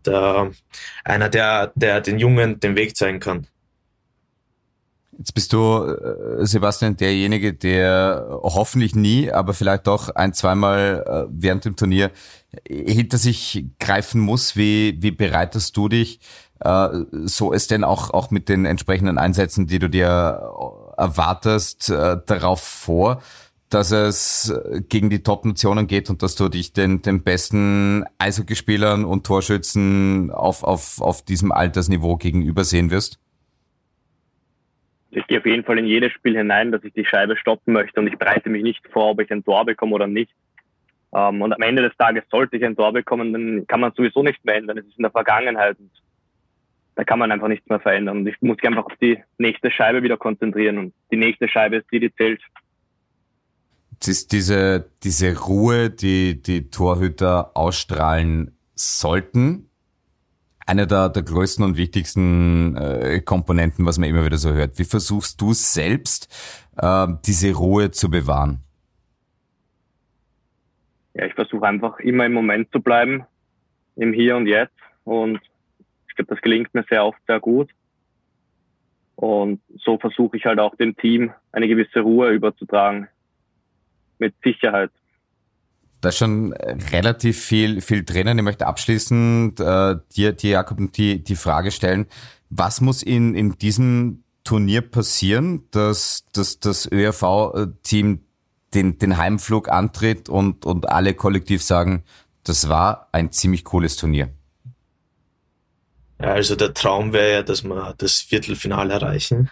S9: der den Jungen den Weg zeigen kann.
S1: Jetzt bist du, Sebastian, derjenige, der hoffentlich nie, aber vielleicht doch 1-2 Mal während dem Turnier hinter sich greifen muss. Wie bereitest du dich, so es denn auch mit den entsprechenden Einsätzen, die du dir erwartest, darauf vor, dass es gegen die Top-Nationen geht und dass du dich den besten Eishockeyspielern und Torschützen auf diesem Altersniveau gegenüber sehen wirst?
S10: Ich gehe auf jeden Fall in jedes Spiel hinein, dass ich die Scheibe stoppen möchte und ich bereite mich nicht vor, ob ich ein Tor bekomme oder nicht. Und am Ende des Tages sollte ich ein Tor bekommen, dann kann man sowieso nicht mehr ändern. Es ist in der Vergangenheit und da kann man einfach nichts mehr verändern. Und ich muss mich einfach auf die nächste Scheibe wieder konzentrieren und die nächste Scheibe ist die zählt.
S1: Es ist diese Ruhe, die Torhüter ausstrahlen sollten. Eine der größten und wichtigsten Komponenten, was man immer wieder so hört. Wie versuchst du selbst, diese Ruhe zu bewahren?
S10: Ja, ich versuche einfach immer im Moment zu bleiben, im Hier und Jetzt. Und ich glaube, das gelingt mir sehr oft sehr gut. Und so versuche ich halt auch dem Team eine gewisse Ruhe überzutragen. Mit Sicherheit.
S1: Da ist schon relativ viel drinnen. Ich möchte abschließend dir, Jakob, die Frage stellen, was muss in diesem Turnier passieren, dass das ÖRV-Team den Heimflug antritt und alle kollektiv sagen, das war ein ziemlich cooles Turnier?
S9: Ja, also der Traum wäre ja, dass wir das Viertelfinale erreichen.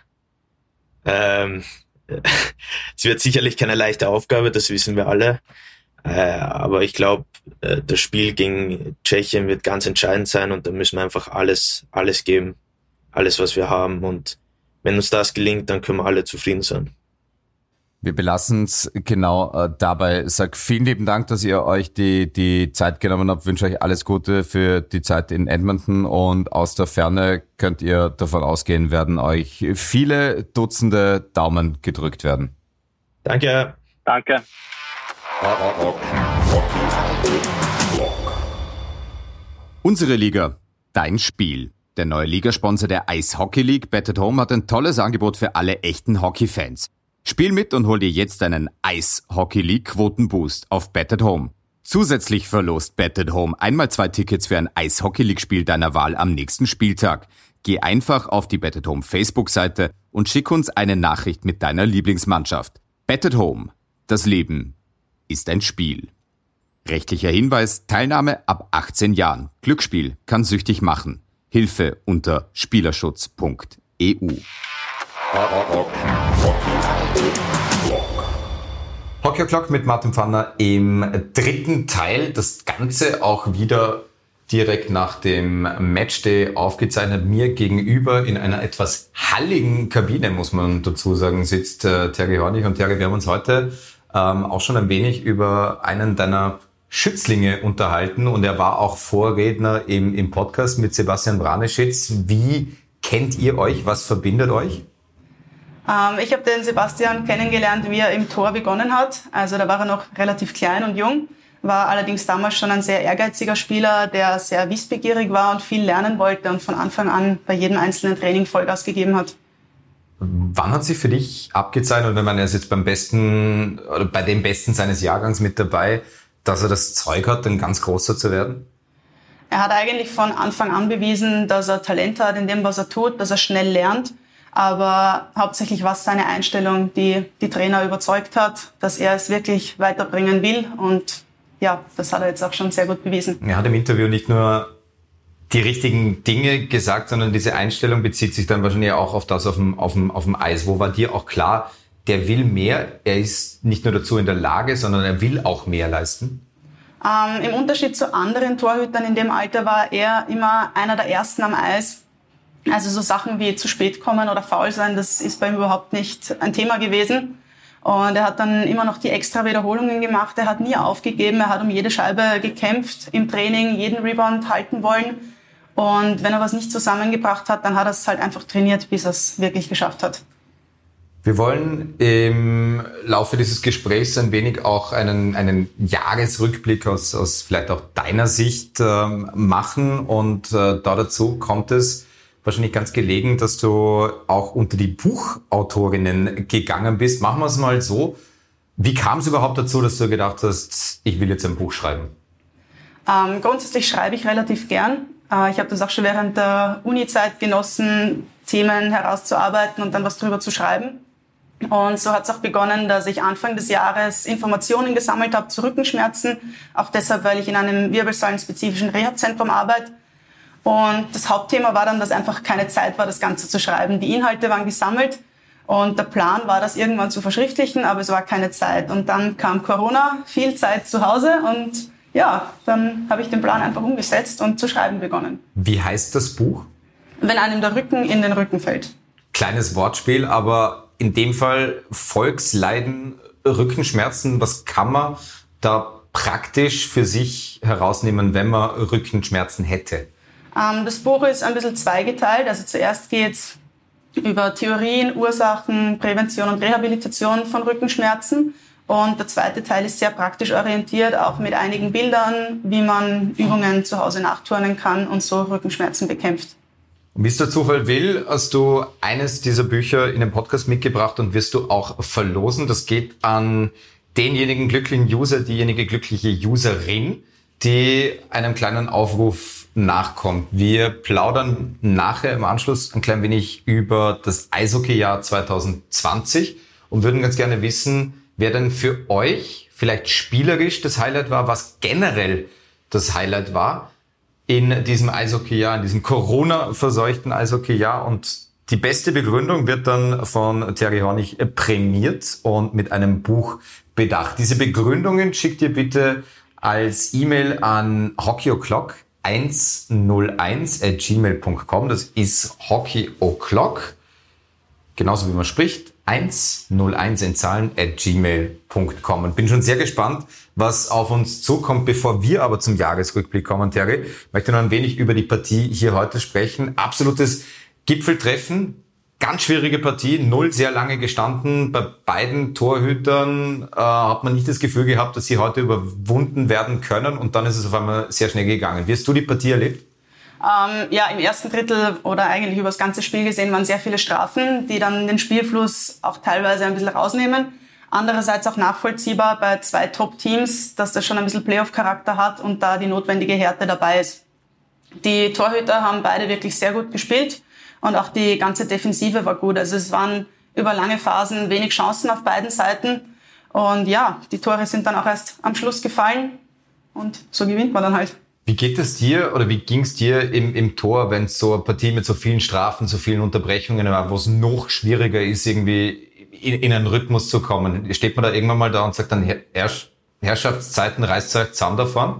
S9: Es wird sicherlich keine leichte Aufgabe, das wissen wir alle. Aber ich glaube, das Spiel gegen Tschechien wird ganz entscheidend sein und da müssen wir einfach alles geben. Alles, was wir haben. Und wenn uns das gelingt, dann können wir alle zufrieden sein.
S1: Wir belassen es genau dabei. Sag vielen lieben Dank, dass ihr euch die Zeit genommen habt. Wünsche euch alles Gute für die Zeit in Edmonton und aus der Ferne könnt ihr davon ausgehen, werden euch viele Dutzende Daumen gedrückt werden.
S9: Danke.
S10: Danke.
S1: Unsere Liga, dein Spiel. Der neue Ligasponsor der Ice Hockey League, Bet@Home, hat ein tolles Angebot für alle echten Hockey-Fans. Spiel mit und hol dir jetzt einen Ice Hockey League Quotenboost auf Bet@Home. Zusätzlich verlost Bet@Home einmal 2 Tickets für ein Ice Hockey League Spiel deiner Wahl am nächsten Spieltag. Geh einfach auf die Bet@Home Facebook-Seite und schick uns eine Nachricht mit deiner Lieblingsmannschaft. Bet@Home. Das Leben ist ein Spiel. Rechtlicher Hinweis: Teilnahme ab 18 Jahren. Glücksspiel kann süchtig machen. Hilfe unter spielerschutz.eu. Hockey O'Clock mit Martin Pfanner im 3. Teil. Das Ganze auch wieder direkt nach dem Matchday aufgezeichnet. Mir gegenüber in einer etwas halligen Kabine, muss man dazu sagen, sitzt Terry Hornig. Und Terry, wir haben uns heute auch schon ein wenig über einen deiner Schützlinge unterhalten, und er war auch Vorredner im Podcast mit Sebastian Branischitz. Wie kennt ihr euch? Was verbindet euch?
S11: Ich habe den Sebastian kennengelernt, wie er im Tor begonnen hat. Also da war er noch relativ klein und jung, war allerdings damals schon ein sehr ehrgeiziger Spieler, der sehr wissbegierig war und viel lernen wollte und von Anfang an bei jedem einzelnen Training Vollgas gegeben hat.
S1: Wann hat sich für dich abgezeichnet, wenn man ist jetzt beim Besten oder bei dem Besten seines Jahrgangs mit dabei, dass er das Zeug hat, ein ganz großer zu werden?
S11: Er hat eigentlich von Anfang an bewiesen, dass er Talent hat in dem, was er tut, dass er schnell lernt. Aber hauptsächlich war es seine Einstellung, die die Trainer überzeugt hat, dass er es wirklich weiterbringen will. Und ja, das hat er jetzt auch schon sehr gut bewiesen.
S1: Er hat im Interview nicht nur die richtigen Dinge gesagt, sondern diese Einstellung bezieht sich dann wahrscheinlich auch auf das auf dem Eis. Wo war dir auch klar, der will mehr, er ist nicht nur dazu in der Lage, sondern er will auch mehr leisten?
S11: Im Unterschied zu anderen Torhütern in dem Alter war er immer einer der Ersten am Eis. Also so Sachen wie zu spät kommen oder faul sein, das ist bei ihm überhaupt nicht ein Thema gewesen. Und er hat dann immer noch die extra Wiederholungen gemacht, er hat nie aufgegeben, er hat um jede Scheibe gekämpft im Training, jeden Rebound halten wollen. Und wenn er was nicht zusammengebracht hat, dann hat er es halt einfach trainiert, bis er es wirklich geschafft hat.
S1: Wir wollen im Laufe dieses Gesprächs ein wenig auch einen Jahresrückblick aus vielleicht auch deiner Sicht machen. Und dazu kommt es wahrscheinlich ganz gelegen, dass du auch unter die Buchautorinnen gegangen bist. Machen wir es mal so. Wie kam es überhaupt dazu, dass du gedacht hast, ich will jetzt ein Buch schreiben?
S11: Grundsätzlich schreibe ich relativ gern. Ich habe das auch schon während der Uni-Zeit genossen, Themen herauszuarbeiten und dann was drüber zu schreiben. Und so hat es auch begonnen, dass ich Anfang des Jahres Informationen gesammelt habe zu Rückenschmerzen. Auch deshalb, weil ich in einem wirbelsäulenspezifischen Reha-Zentrum arbeite. Und das Hauptthema war dann, dass einfach keine Zeit war, das Ganze zu schreiben. Die Inhalte waren gesammelt und der Plan war, das irgendwann zu verschriftlichen, aber es war keine Zeit. Und dann kam Corona, viel Zeit zu Hause und ja, dann habe ich den Plan einfach umgesetzt und zu schreiben begonnen.
S1: Wie heißt das Buch?
S11: Wenn einem der Rücken in den Rücken fällt.
S1: Kleines Wortspiel, aber in dem Fall Volksleiden, Rückenschmerzen. Was kann man da praktisch für sich herausnehmen, wenn man Rückenschmerzen hätte?
S11: Das Buch ist ein bisschen zweigeteilt. Also zuerst geht es über Theorien, Ursachen, Prävention und Rehabilitation von Rückenschmerzen. Und der zweite Teil ist sehr praktisch orientiert, auch mit einigen Bildern, wie man Übungen zu Hause nachturnen kann und so Rückenschmerzen bekämpft.
S1: Und wie es der Zufall will, hast du eines dieser Bücher in den Podcast mitgebracht und wirst du auch verlosen. Das geht an denjenigen glücklichen User, diejenige glückliche Userin, die einem kleinen Aufruf nachkommt. Wir plaudern nachher im Anschluss ein klein wenig über das Eishockeyjahr 2020 und würden ganz gerne wissen, wer denn für euch vielleicht spielerisch das Highlight war, was generell das Highlight war in diesem Eishockeyjahr, in diesem Corona-verseuchten Eishockeyjahr. Und die beste Begründung wird dann von Terry Hornig prämiert und mit einem Buch bedacht. Diese Begründungen schickt ihr bitte als E-Mail an hockeyo'clock101@gmail.com. Das ist hockeyo'clock, genauso wie man spricht, 101 in Zahlen @gmail.com. Und bin schon sehr gespannt, was auf uns zukommt. Bevor wir aber zum Jahresrückblick kommen, Terry, möchte noch ein wenig über die Partie hier heute sprechen. Absolutes Gipfeltreffen. Ganz schwierige Partie, 0 sehr lange gestanden. Bei beiden Torhütern hat man nicht das Gefühl gehabt, dass sie heute überwunden werden können. Und dann ist es auf einmal sehr schnell gegangen. Wie hast du die Partie erlebt?
S11: Im ersten Drittel oder eigentlich über das ganze Spiel gesehen waren sehr viele Strafen, die dann den Spielfluss auch teilweise ein bisschen rausnehmen. Andererseits auch nachvollziehbar bei 2 Top-Teams, dass das schon ein bisschen Playoff-Charakter hat und da die notwendige Härte dabei ist. Die Torhüter haben beide wirklich sehr gut gespielt und auch die ganze Defensive war gut. Also es waren über lange Phasen wenig Chancen auf beiden Seiten. Und ja, die Tore sind dann auch erst am Schluss gefallen und so gewinnt man dann halt.
S1: Wie geht es dir oder wie ging es dir im Tor, wenn es so eine Partie mit so vielen Strafen, so vielen Unterbrechungen war, wo es noch schwieriger ist, irgendwie in einen Rhythmus zu kommen? Steht man da irgendwann mal da und sagt dann Herrschaftszeiten, reißt euch zusammen davon?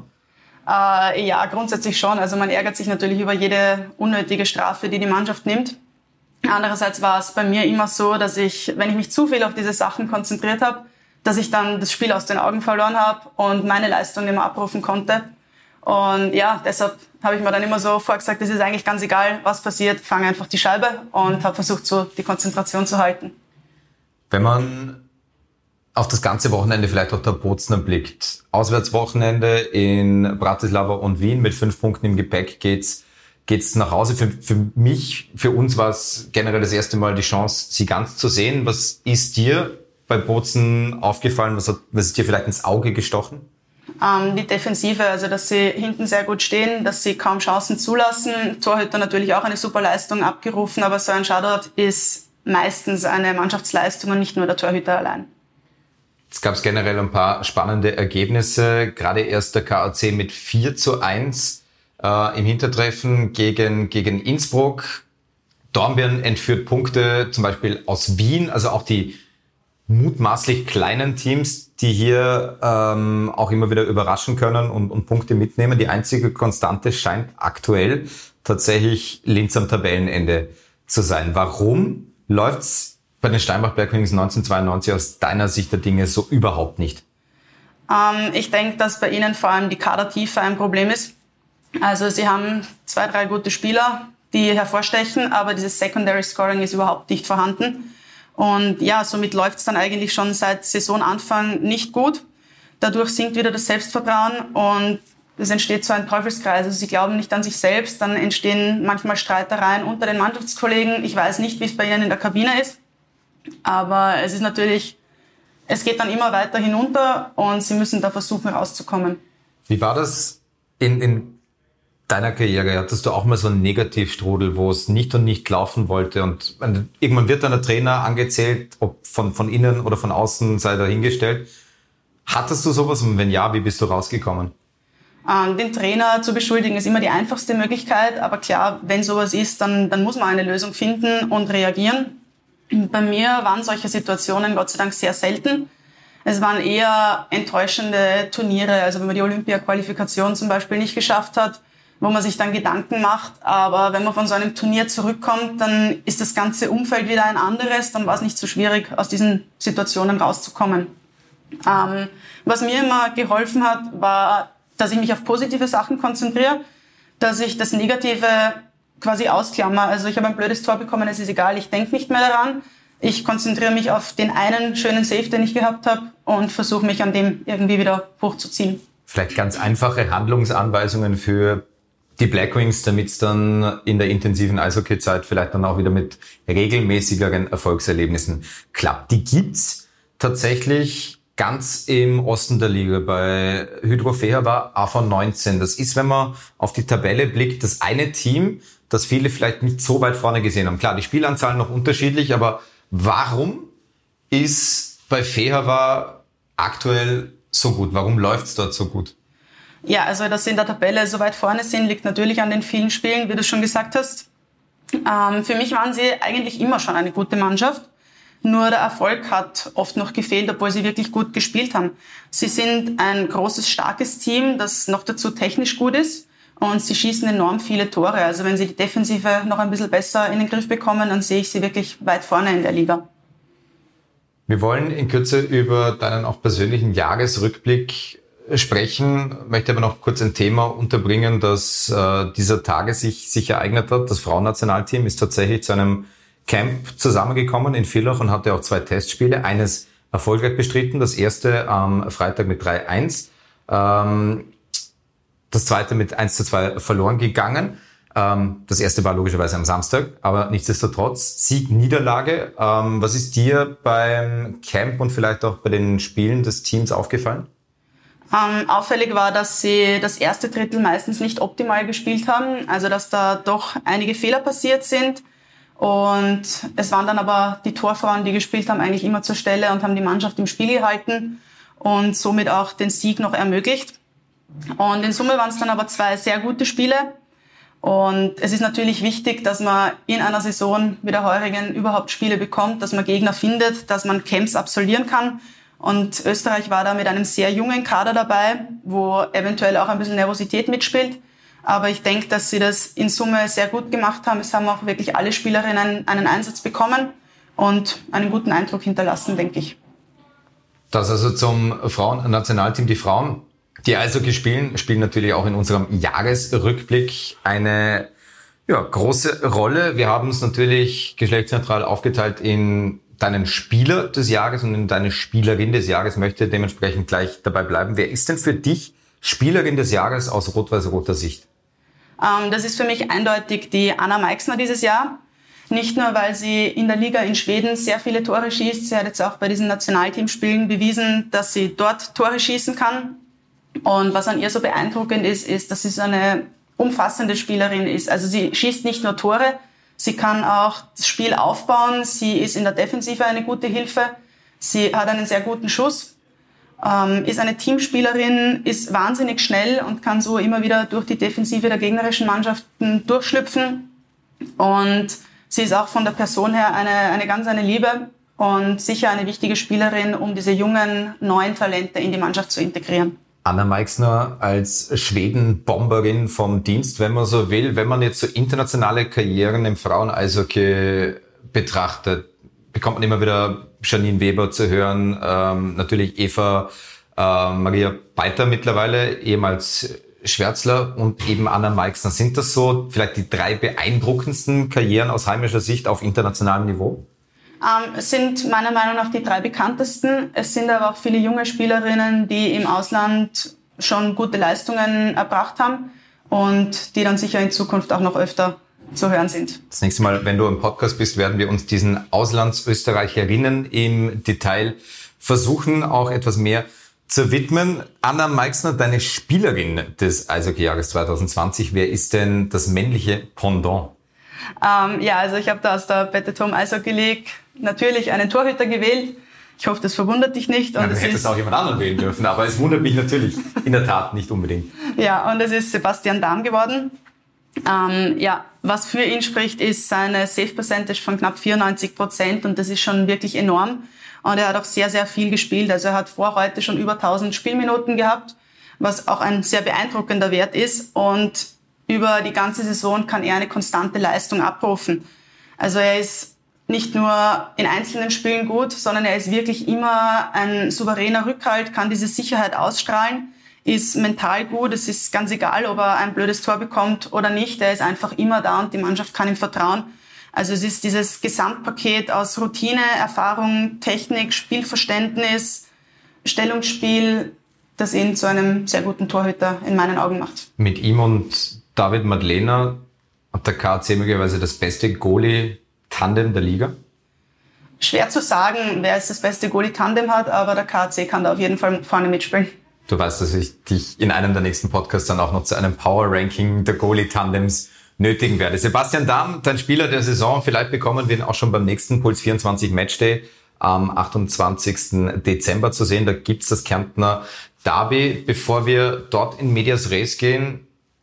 S11: Ja, grundsätzlich schon. Also man ärgert sich natürlich über jede unnötige Strafe, die die Mannschaft nimmt. Andererseits war es bei mir immer so, dass wenn ich mich zu viel auf diese Sachen konzentriert habe, dass ich dann das Spiel aus den Augen verloren habe und meine Leistung nicht mehr abrufen konnte. Und ja, deshalb habe ich mir dann immer so vorgesagt, es ist eigentlich ganz egal, was passiert, fange einfach die Scheibe und habe versucht, so die Konzentration zu halten.
S1: Wenn man auf das ganze Wochenende vielleicht auch der Bozner blickt, Auswärtswochenende in Bratislava und Wien mit 5 Punkten im Gepäck geht's nach Hause. Für mich, für uns war es generell das erste Mal die Chance, sie ganz zu sehen. Was ist dir bei Bozen aufgefallen? Was ist dir vielleicht ins Auge gestochen?
S11: Die Defensive, also dass sie hinten sehr gut stehen, dass sie kaum Chancen zulassen. Torhüter natürlich auch eine super Leistung abgerufen, aber so ein Shutout ist meistens eine Mannschaftsleistung und nicht nur der Torhüter allein.
S1: Es gab generell ein paar spannende Ergebnisse. Gerade erst der KAC mit 4:1 im Hintertreffen gegen Innsbruck. Dornbirn entführt Punkte, zum Beispiel aus Wien, also auch die mutmaßlich kleinen Teams, die hier auch immer wieder überraschen können und Punkte mitnehmen. Die einzige Konstante scheint aktuell tatsächlich Linz am Tabellenende zu sein. Warum läuft's bei den Steinbach Bergwings 1992 aus deiner Sicht der Dinge so überhaupt nicht?
S11: Ich denke, dass bei ihnen vor allem die Kadertiefe ein Problem ist. Also sie haben 2, 3 gute Spieler, die hervorstechen, aber dieses Secondary Scoring ist überhaupt nicht vorhanden. Und ja, somit läuft es dann eigentlich schon seit Saisonanfang nicht gut. Dadurch sinkt wieder das Selbstvertrauen und es entsteht so ein Teufelskreis. Also sie glauben nicht an sich selbst, dann entstehen manchmal Streitereien unter den Mannschaftskollegen. Ich weiß nicht, wie es bei ihnen in der Kabine ist, aber es ist natürlich, es geht dann immer weiter hinunter und sie müssen da versuchen rauszukommen.
S1: Wie war das in deiner Karriere? Hattest du auch mal so einen Negativstrudel, wo es nicht und nicht laufen wollte und irgendwann wird dann der Trainer angezählt, ob von innen oder von außen, sei dahingestellt. Hattest du sowas und wenn ja, wie bist du rausgekommen?
S11: Den Trainer zu beschuldigen ist immer die einfachste Möglichkeit, aber klar, wenn sowas ist, dann muss man eine Lösung finden und reagieren. Bei mir waren solche Situationen Gott sei Dank sehr selten. Es waren eher enttäuschende Turniere, also wenn man die Olympia-Qualifikation zum Beispiel nicht geschafft hat, wo man sich dann Gedanken macht. Aber wenn man von so einem Turnier zurückkommt, dann ist das ganze Umfeld wieder ein anderes. Dann war es nicht so schwierig, aus diesen Situationen rauszukommen. Was mir immer geholfen hat, war, dass ich mich auf positive Sachen konzentriere, dass ich das Negative quasi ausklammer. Also ich habe ein blödes Tor bekommen, es ist egal, ich denke nicht mehr daran. Ich konzentriere mich auf den einen schönen Save, den ich gehabt habe und versuche mich an dem irgendwie wieder hochzuziehen.
S1: Vielleicht ganz einfache Handlungsanweisungen für die Blackwings, damit es dann in der intensiven Eishockey-Zeit vielleicht dann auch wieder mit regelmäßigeren Erfolgserlebnissen klappt. Die gibt's tatsächlich ganz im Osten der Liga. Bei Hydro Fehervar AV19. Das ist, wenn man auf die Tabelle blickt, das eine Team, das viele vielleicht nicht so weit vorne gesehen haben. Klar, die Spielanzahlen noch unterschiedlich, aber warum ist bei Fehervar aktuell so gut? Warum läuft's dort so gut?
S11: Ja, also dass sie in der Tabelle so weit vorne sind, liegt natürlich an den vielen Spielen, wie du schon gesagt hast. Für mich waren sie eigentlich immer schon eine gute Mannschaft. Nur der Erfolg hat oft noch gefehlt, obwohl sie wirklich gut gespielt haben. Sie sind ein großes, starkes Team, das noch dazu technisch gut ist. Und sie schießen enorm viele Tore. Also wenn sie die Defensive noch ein bisschen besser in den Griff bekommen, dann sehe ich sie wirklich weit vorne in der Liga.
S1: Wir wollen in Kürze über deinen auch persönlichen Jahresrückblick sprechen. Ich möchte aber noch kurz ein Thema unterbringen, das dieser Tage sich ereignet hat. Das Frauennationalteam ist tatsächlich zu einem Camp zusammengekommen in Villach und hatte auch 2 Testspiele. Eines erfolgreich bestritten, das erste am Freitag mit 3:1. Das zweite mit 1:2 verloren gegangen. Das erste war logischerweise am Samstag, aber nichtsdestotrotz Sieg, Niederlage. Was ist dir beim Camp und vielleicht auch bei den Spielen des Teams aufgefallen?
S11: Auffällig war, dass sie das erste Drittel meistens nicht optimal gespielt haben, also dass da doch einige Fehler passiert sind. Und es waren dann aber die Torfrauen, die gespielt haben, eigentlich immer zur Stelle und haben die Mannschaft im Spiel gehalten und somit auch den Sieg noch ermöglicht. Und in Summe waren es dann aber 2 sehr gute Spiele. Und es ist natürlich wichtig, dass man in einer Saison wie der heurigen überhaupt Spiele bekommt, dass man Gegner findet, dass man Camps absolvieren kann. Und Österreich war da mit einem sehr jungen Kader dabei, wo eventuell auch ein bisschen Nervosität mitspielt. Aber ich denke, dass sie das in Summe sehr gut gemacht haben. Es haben auch wirklich alle Spielerinnen einen Einsatz bekommen und einen guten Eindruck hinterlassen, denke ich.
S1: Das also zum Frauen-Nationalteam. Die Frauen, die Eishockey spielen natürlich auch in unserem Jahresrückblick eine große Rolle. Wir haben es natürlich geschlechtsneutral aufgeteilt in deinen Spieler des Jahres und in deine Spielerin des Jahres. Möchte dementsprechend gleich dabei bleiben. Wer ist denn für dich Spielerin des Jahres aus rot-weiß-roter Sicht?
S11: Das ist für mich eindeutig die Anna Meixner dieses Jahr. Nicht nur, weil sie in der Liga in Schweden sehr viele Tore schießt. Sie hat jetzt auch bei diesen Nationalteamspielen bewiesen, dass sie dort Tore schießen kann. Und was an ihr so beeindruckend ist, dass sie so eine umfassende Spielerin ist. Also sie schießt nicht nur Tore, sie kann auch das Spiel aufbauen. Sie ist in der Defensive eine gute Hilfe. Sie hat einen sehr guten Schuss, ist eine Teamspielerin, ist wahnsinnig schnell und kann so immer wieder durch die Defensive der gegnerischen Mannschaften durchschlüpfen. Und sie ist auch von der Person her eine Liebe und sicher eine wichtige Spielerin, um diese jungen, neuen Talente in die Mannschaft zu integrieren.
S1: Anna Meixner als Schweden-Bomberin vom Dienst, wenn man so will. Wenn man jetzt so internationale Karrieren im Frauen-Eishockey betrachtet, bekommt man immer wieder Janine Weber zu hören, natürlich Eva Maria Beiter mittlerweile, ehemals Schwärzler und eben Anna Meixner. Sind das so vielleicht die 3 beeindruckendsten Karrieren aus heimischer Sicht auf internationalem Niveau?
S11: Es sind meiner Meinung nach die 3 bekanntesten. Es sind aber auch viele junge Spielerinnen, die im Ausland schon gute Leistungen erbracht haben und die dann sicher in Zukunft auch noch öfter zu hören sind.
S1: Das nächste Mal, wenn du im Podcast bist, werden wir uns diesen Auslandsösterreicherinnen im Detail versuchen, auch etwas mehr zu widmen. Anna Meixner, deine Spielerin des Eishockey-Jahres 2020. Wer ist denn das männliche Pendant?
S11: Also ich habe da aus der Bettetom Eishockey League natürlich einen Torhüter gewählt. Ich hoffe, das verwundert dich nicht. Und
S1: du hättest auch jemand anderen wählen dürfen, aber es wundert mich natürlich in der Tat nicht unbedingt.
S11: Ja, und es ist Sebastian Dahm geworden. Was für ihn spricht, ist seine Save Percentage von knapp 94% und das ist schon wirklich enorm. Und er hat auch sehr, sehr viel gespielt. Also er hat vor heute schon über 1000 Spielminuten gehabt, was auch ein sehr beeindruckender Wert ist. Und über die ganze Saison kann er eine konstante Leistung abrufen. Also er ist nicht nur in einzelnen Spielen gut, sondern er ist wirklich immer ein souveräner Rückhalt, kann diese Sicherheit ausstrahlen, ist mental gut. Es ist ganz egal, ob er ein blödes Tor bekommt oder nicht. Er ist einfach immer da und die Mannschaft kann ihm vertrauen. Also es ist dieses Gesamtpaket aus Routine, Erfahrung, Technik, Spielverständnis, Stellungsspiel, das ihn zu einem sehr guten Torhüter in meinen Augen macht.
S1: Mit ihm und David Madlener hat der KAC möglicherweise das beste Goalie-Tandem der Liga?
S11: Schwer zu sagen, wer jetzt das beste Goalie-Tandem hat, aber der KAC kann da auf jeden Fall vorne mitspielen.
S1: Du weißt, dass ich dich in einem der nächsten Podcasts dann auch noch zu einem Power-Ranking der Goalie-Tandems nötigen werde. Sebastian Dahm, dein Spieler der Saison, vielleicht bekommen wir ihn auch schon beim nächsten Puls 24 Matchday am 28. Dezember zu sehen. Da gibt's das Kärntner Derby. Bevor wir dort in Medias Res gehen,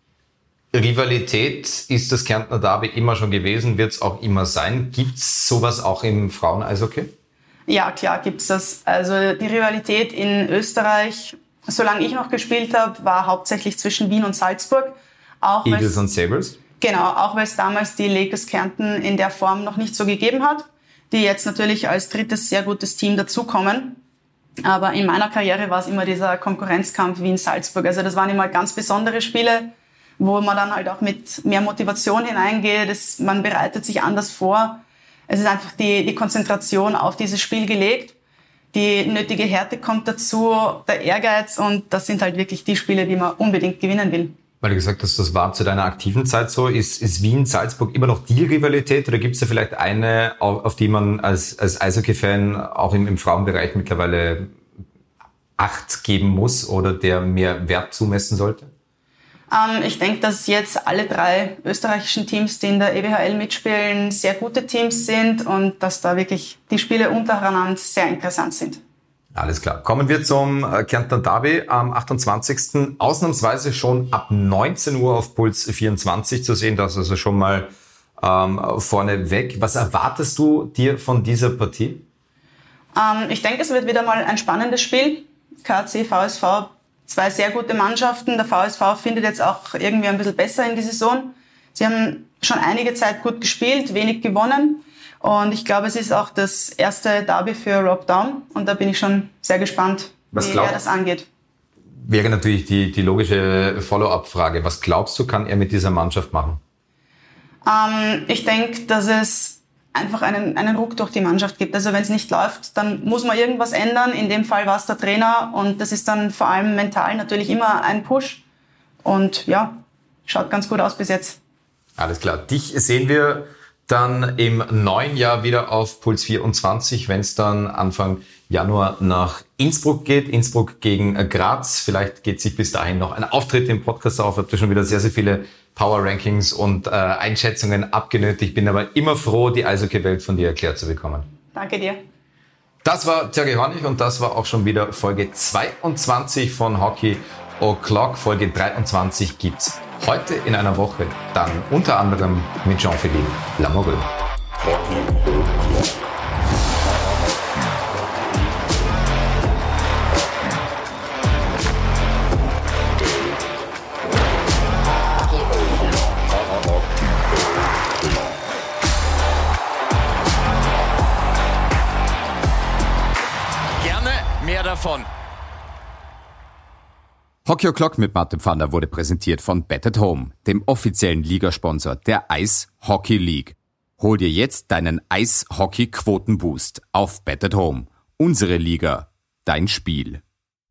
S1: Rivalität ist das Kärntner Derby immer schon gewesen, wird es auch immer sein. Gibt's sowas auch im Frauen-Eishockey?
S11: Ja, klar gibt's das. Also die Rivalität in Österreich, solange ich noch gespielt habe, war hauptsächlich zwischen Wien und Salzburg. Auch
S1: Eagles und Sabres?
S11: Genau, auch weil es damals die Lakers Kärnten in der Form noch nicht so gegeben hat, die jetzt natürlich als drittes sehr gutes Team dazukommen. Aber in meiner Karriere war es immer dieser Konkurrenzkampf Wien-Salzburg. Also das waren immer ganz besondere Spiele, wo man dann halt auch mit mehr Motivation hineingeht. Man bereitet sich anders vor. Es ist einfach die Konzentration auf dieses Spiel gelegt. Die nötige Härte kommt dazu, der Ehrgeiz und das sind halt wirklich die Spiele, die man unbedingt gewinnen will.
S1: Weil du gesagt hast, das war zu deiner aktiven Zeit so. Ist Wien-Salzburg immer noch die Rivalität oder gibt es da vielleicht eine, auf die man als Eishockey-Fan auch im Frauenbereich mittlerweile Acht geben muss oder der mehr Wert zumessen sollte?
S11: Ich denke, dass jetzt alle 3 österreichischen Teams, die in der EWHL mitspielen, sehr gute Teams sind und dass da wirklich die Spiele untereinander sehr interessant sind.
S1: Alles klar. Kommen wir zum Kärntner Derby am 28. Ausnahmsweise schon ab 19 Uhr auf Puls 24 zu sehen. Das ist also schon mal vorne weg. Was erwartest du dir von dieser Partie?
S11: Ich denke, es wird wieder mal ein spannendes Spiel. KC, VSV, 2 sehr gute Mannschaften. Der VSV findet jetzt auch irgendwie ein bisschen besser in die Saison. Sie haben schon einige Zeit gut gespielt, wenig gewonnen. Und ich glaube, es ist auch das erste Derby für Rob Daum. Und da bin ich schon sehr gespannt, wie er das angeht.
S1: Wäre natürlich die logische Follow-up-Frage. Was glaubst du, kann er mit dieser Mannschaft machen?
S11: Ich denke, dass es einfach einen Ruck durch die Mannschaft gibt. Also wenn es nicht läuft, dann muss man irgendwas ändern. In dem Fall war es der Trainer. Und das ist dann vor allem mental natürlich immer ein Push. Und ja, schaut ganz gut aus bis jetzt. Alles klar.
S1: Dich sehen wir dann im neuen Jahr wieder auf Puls 24, wenn es dann Anfang Januar nach Innsbruck geht. Innsbruck gegen Graz. Vielleicht geht sich bis dahin noch ein Auftritt im Podcast auf. Habt ihr schon wieder sehr, sehr viele Power-Rankings und Einschätzungen abgenötigt. Ich bin aber immer froh, die Eishockey-Welt von dir erklärt zu bekommen.
S11: Danke dir.
S1: Das war Sergei Hornig und das war auch schon wieder Folge 22 von Hockey O'Clock. Folge 23 gibt's heute in einer Woche, dann unter anderem mit Jean-Philippe Lamoureux.
S2: Gerne mehr davon.
S3: Hockey O'Clock mit Martin Pfanner wurde präsentiert von Bet@Home, dem offiziellen Ligasponsor der Ice Hockey League. Hol dir jetzt deinen Ice Hockey Quotenboost auf Bet@Home. Unsere Liga, dein Spiel.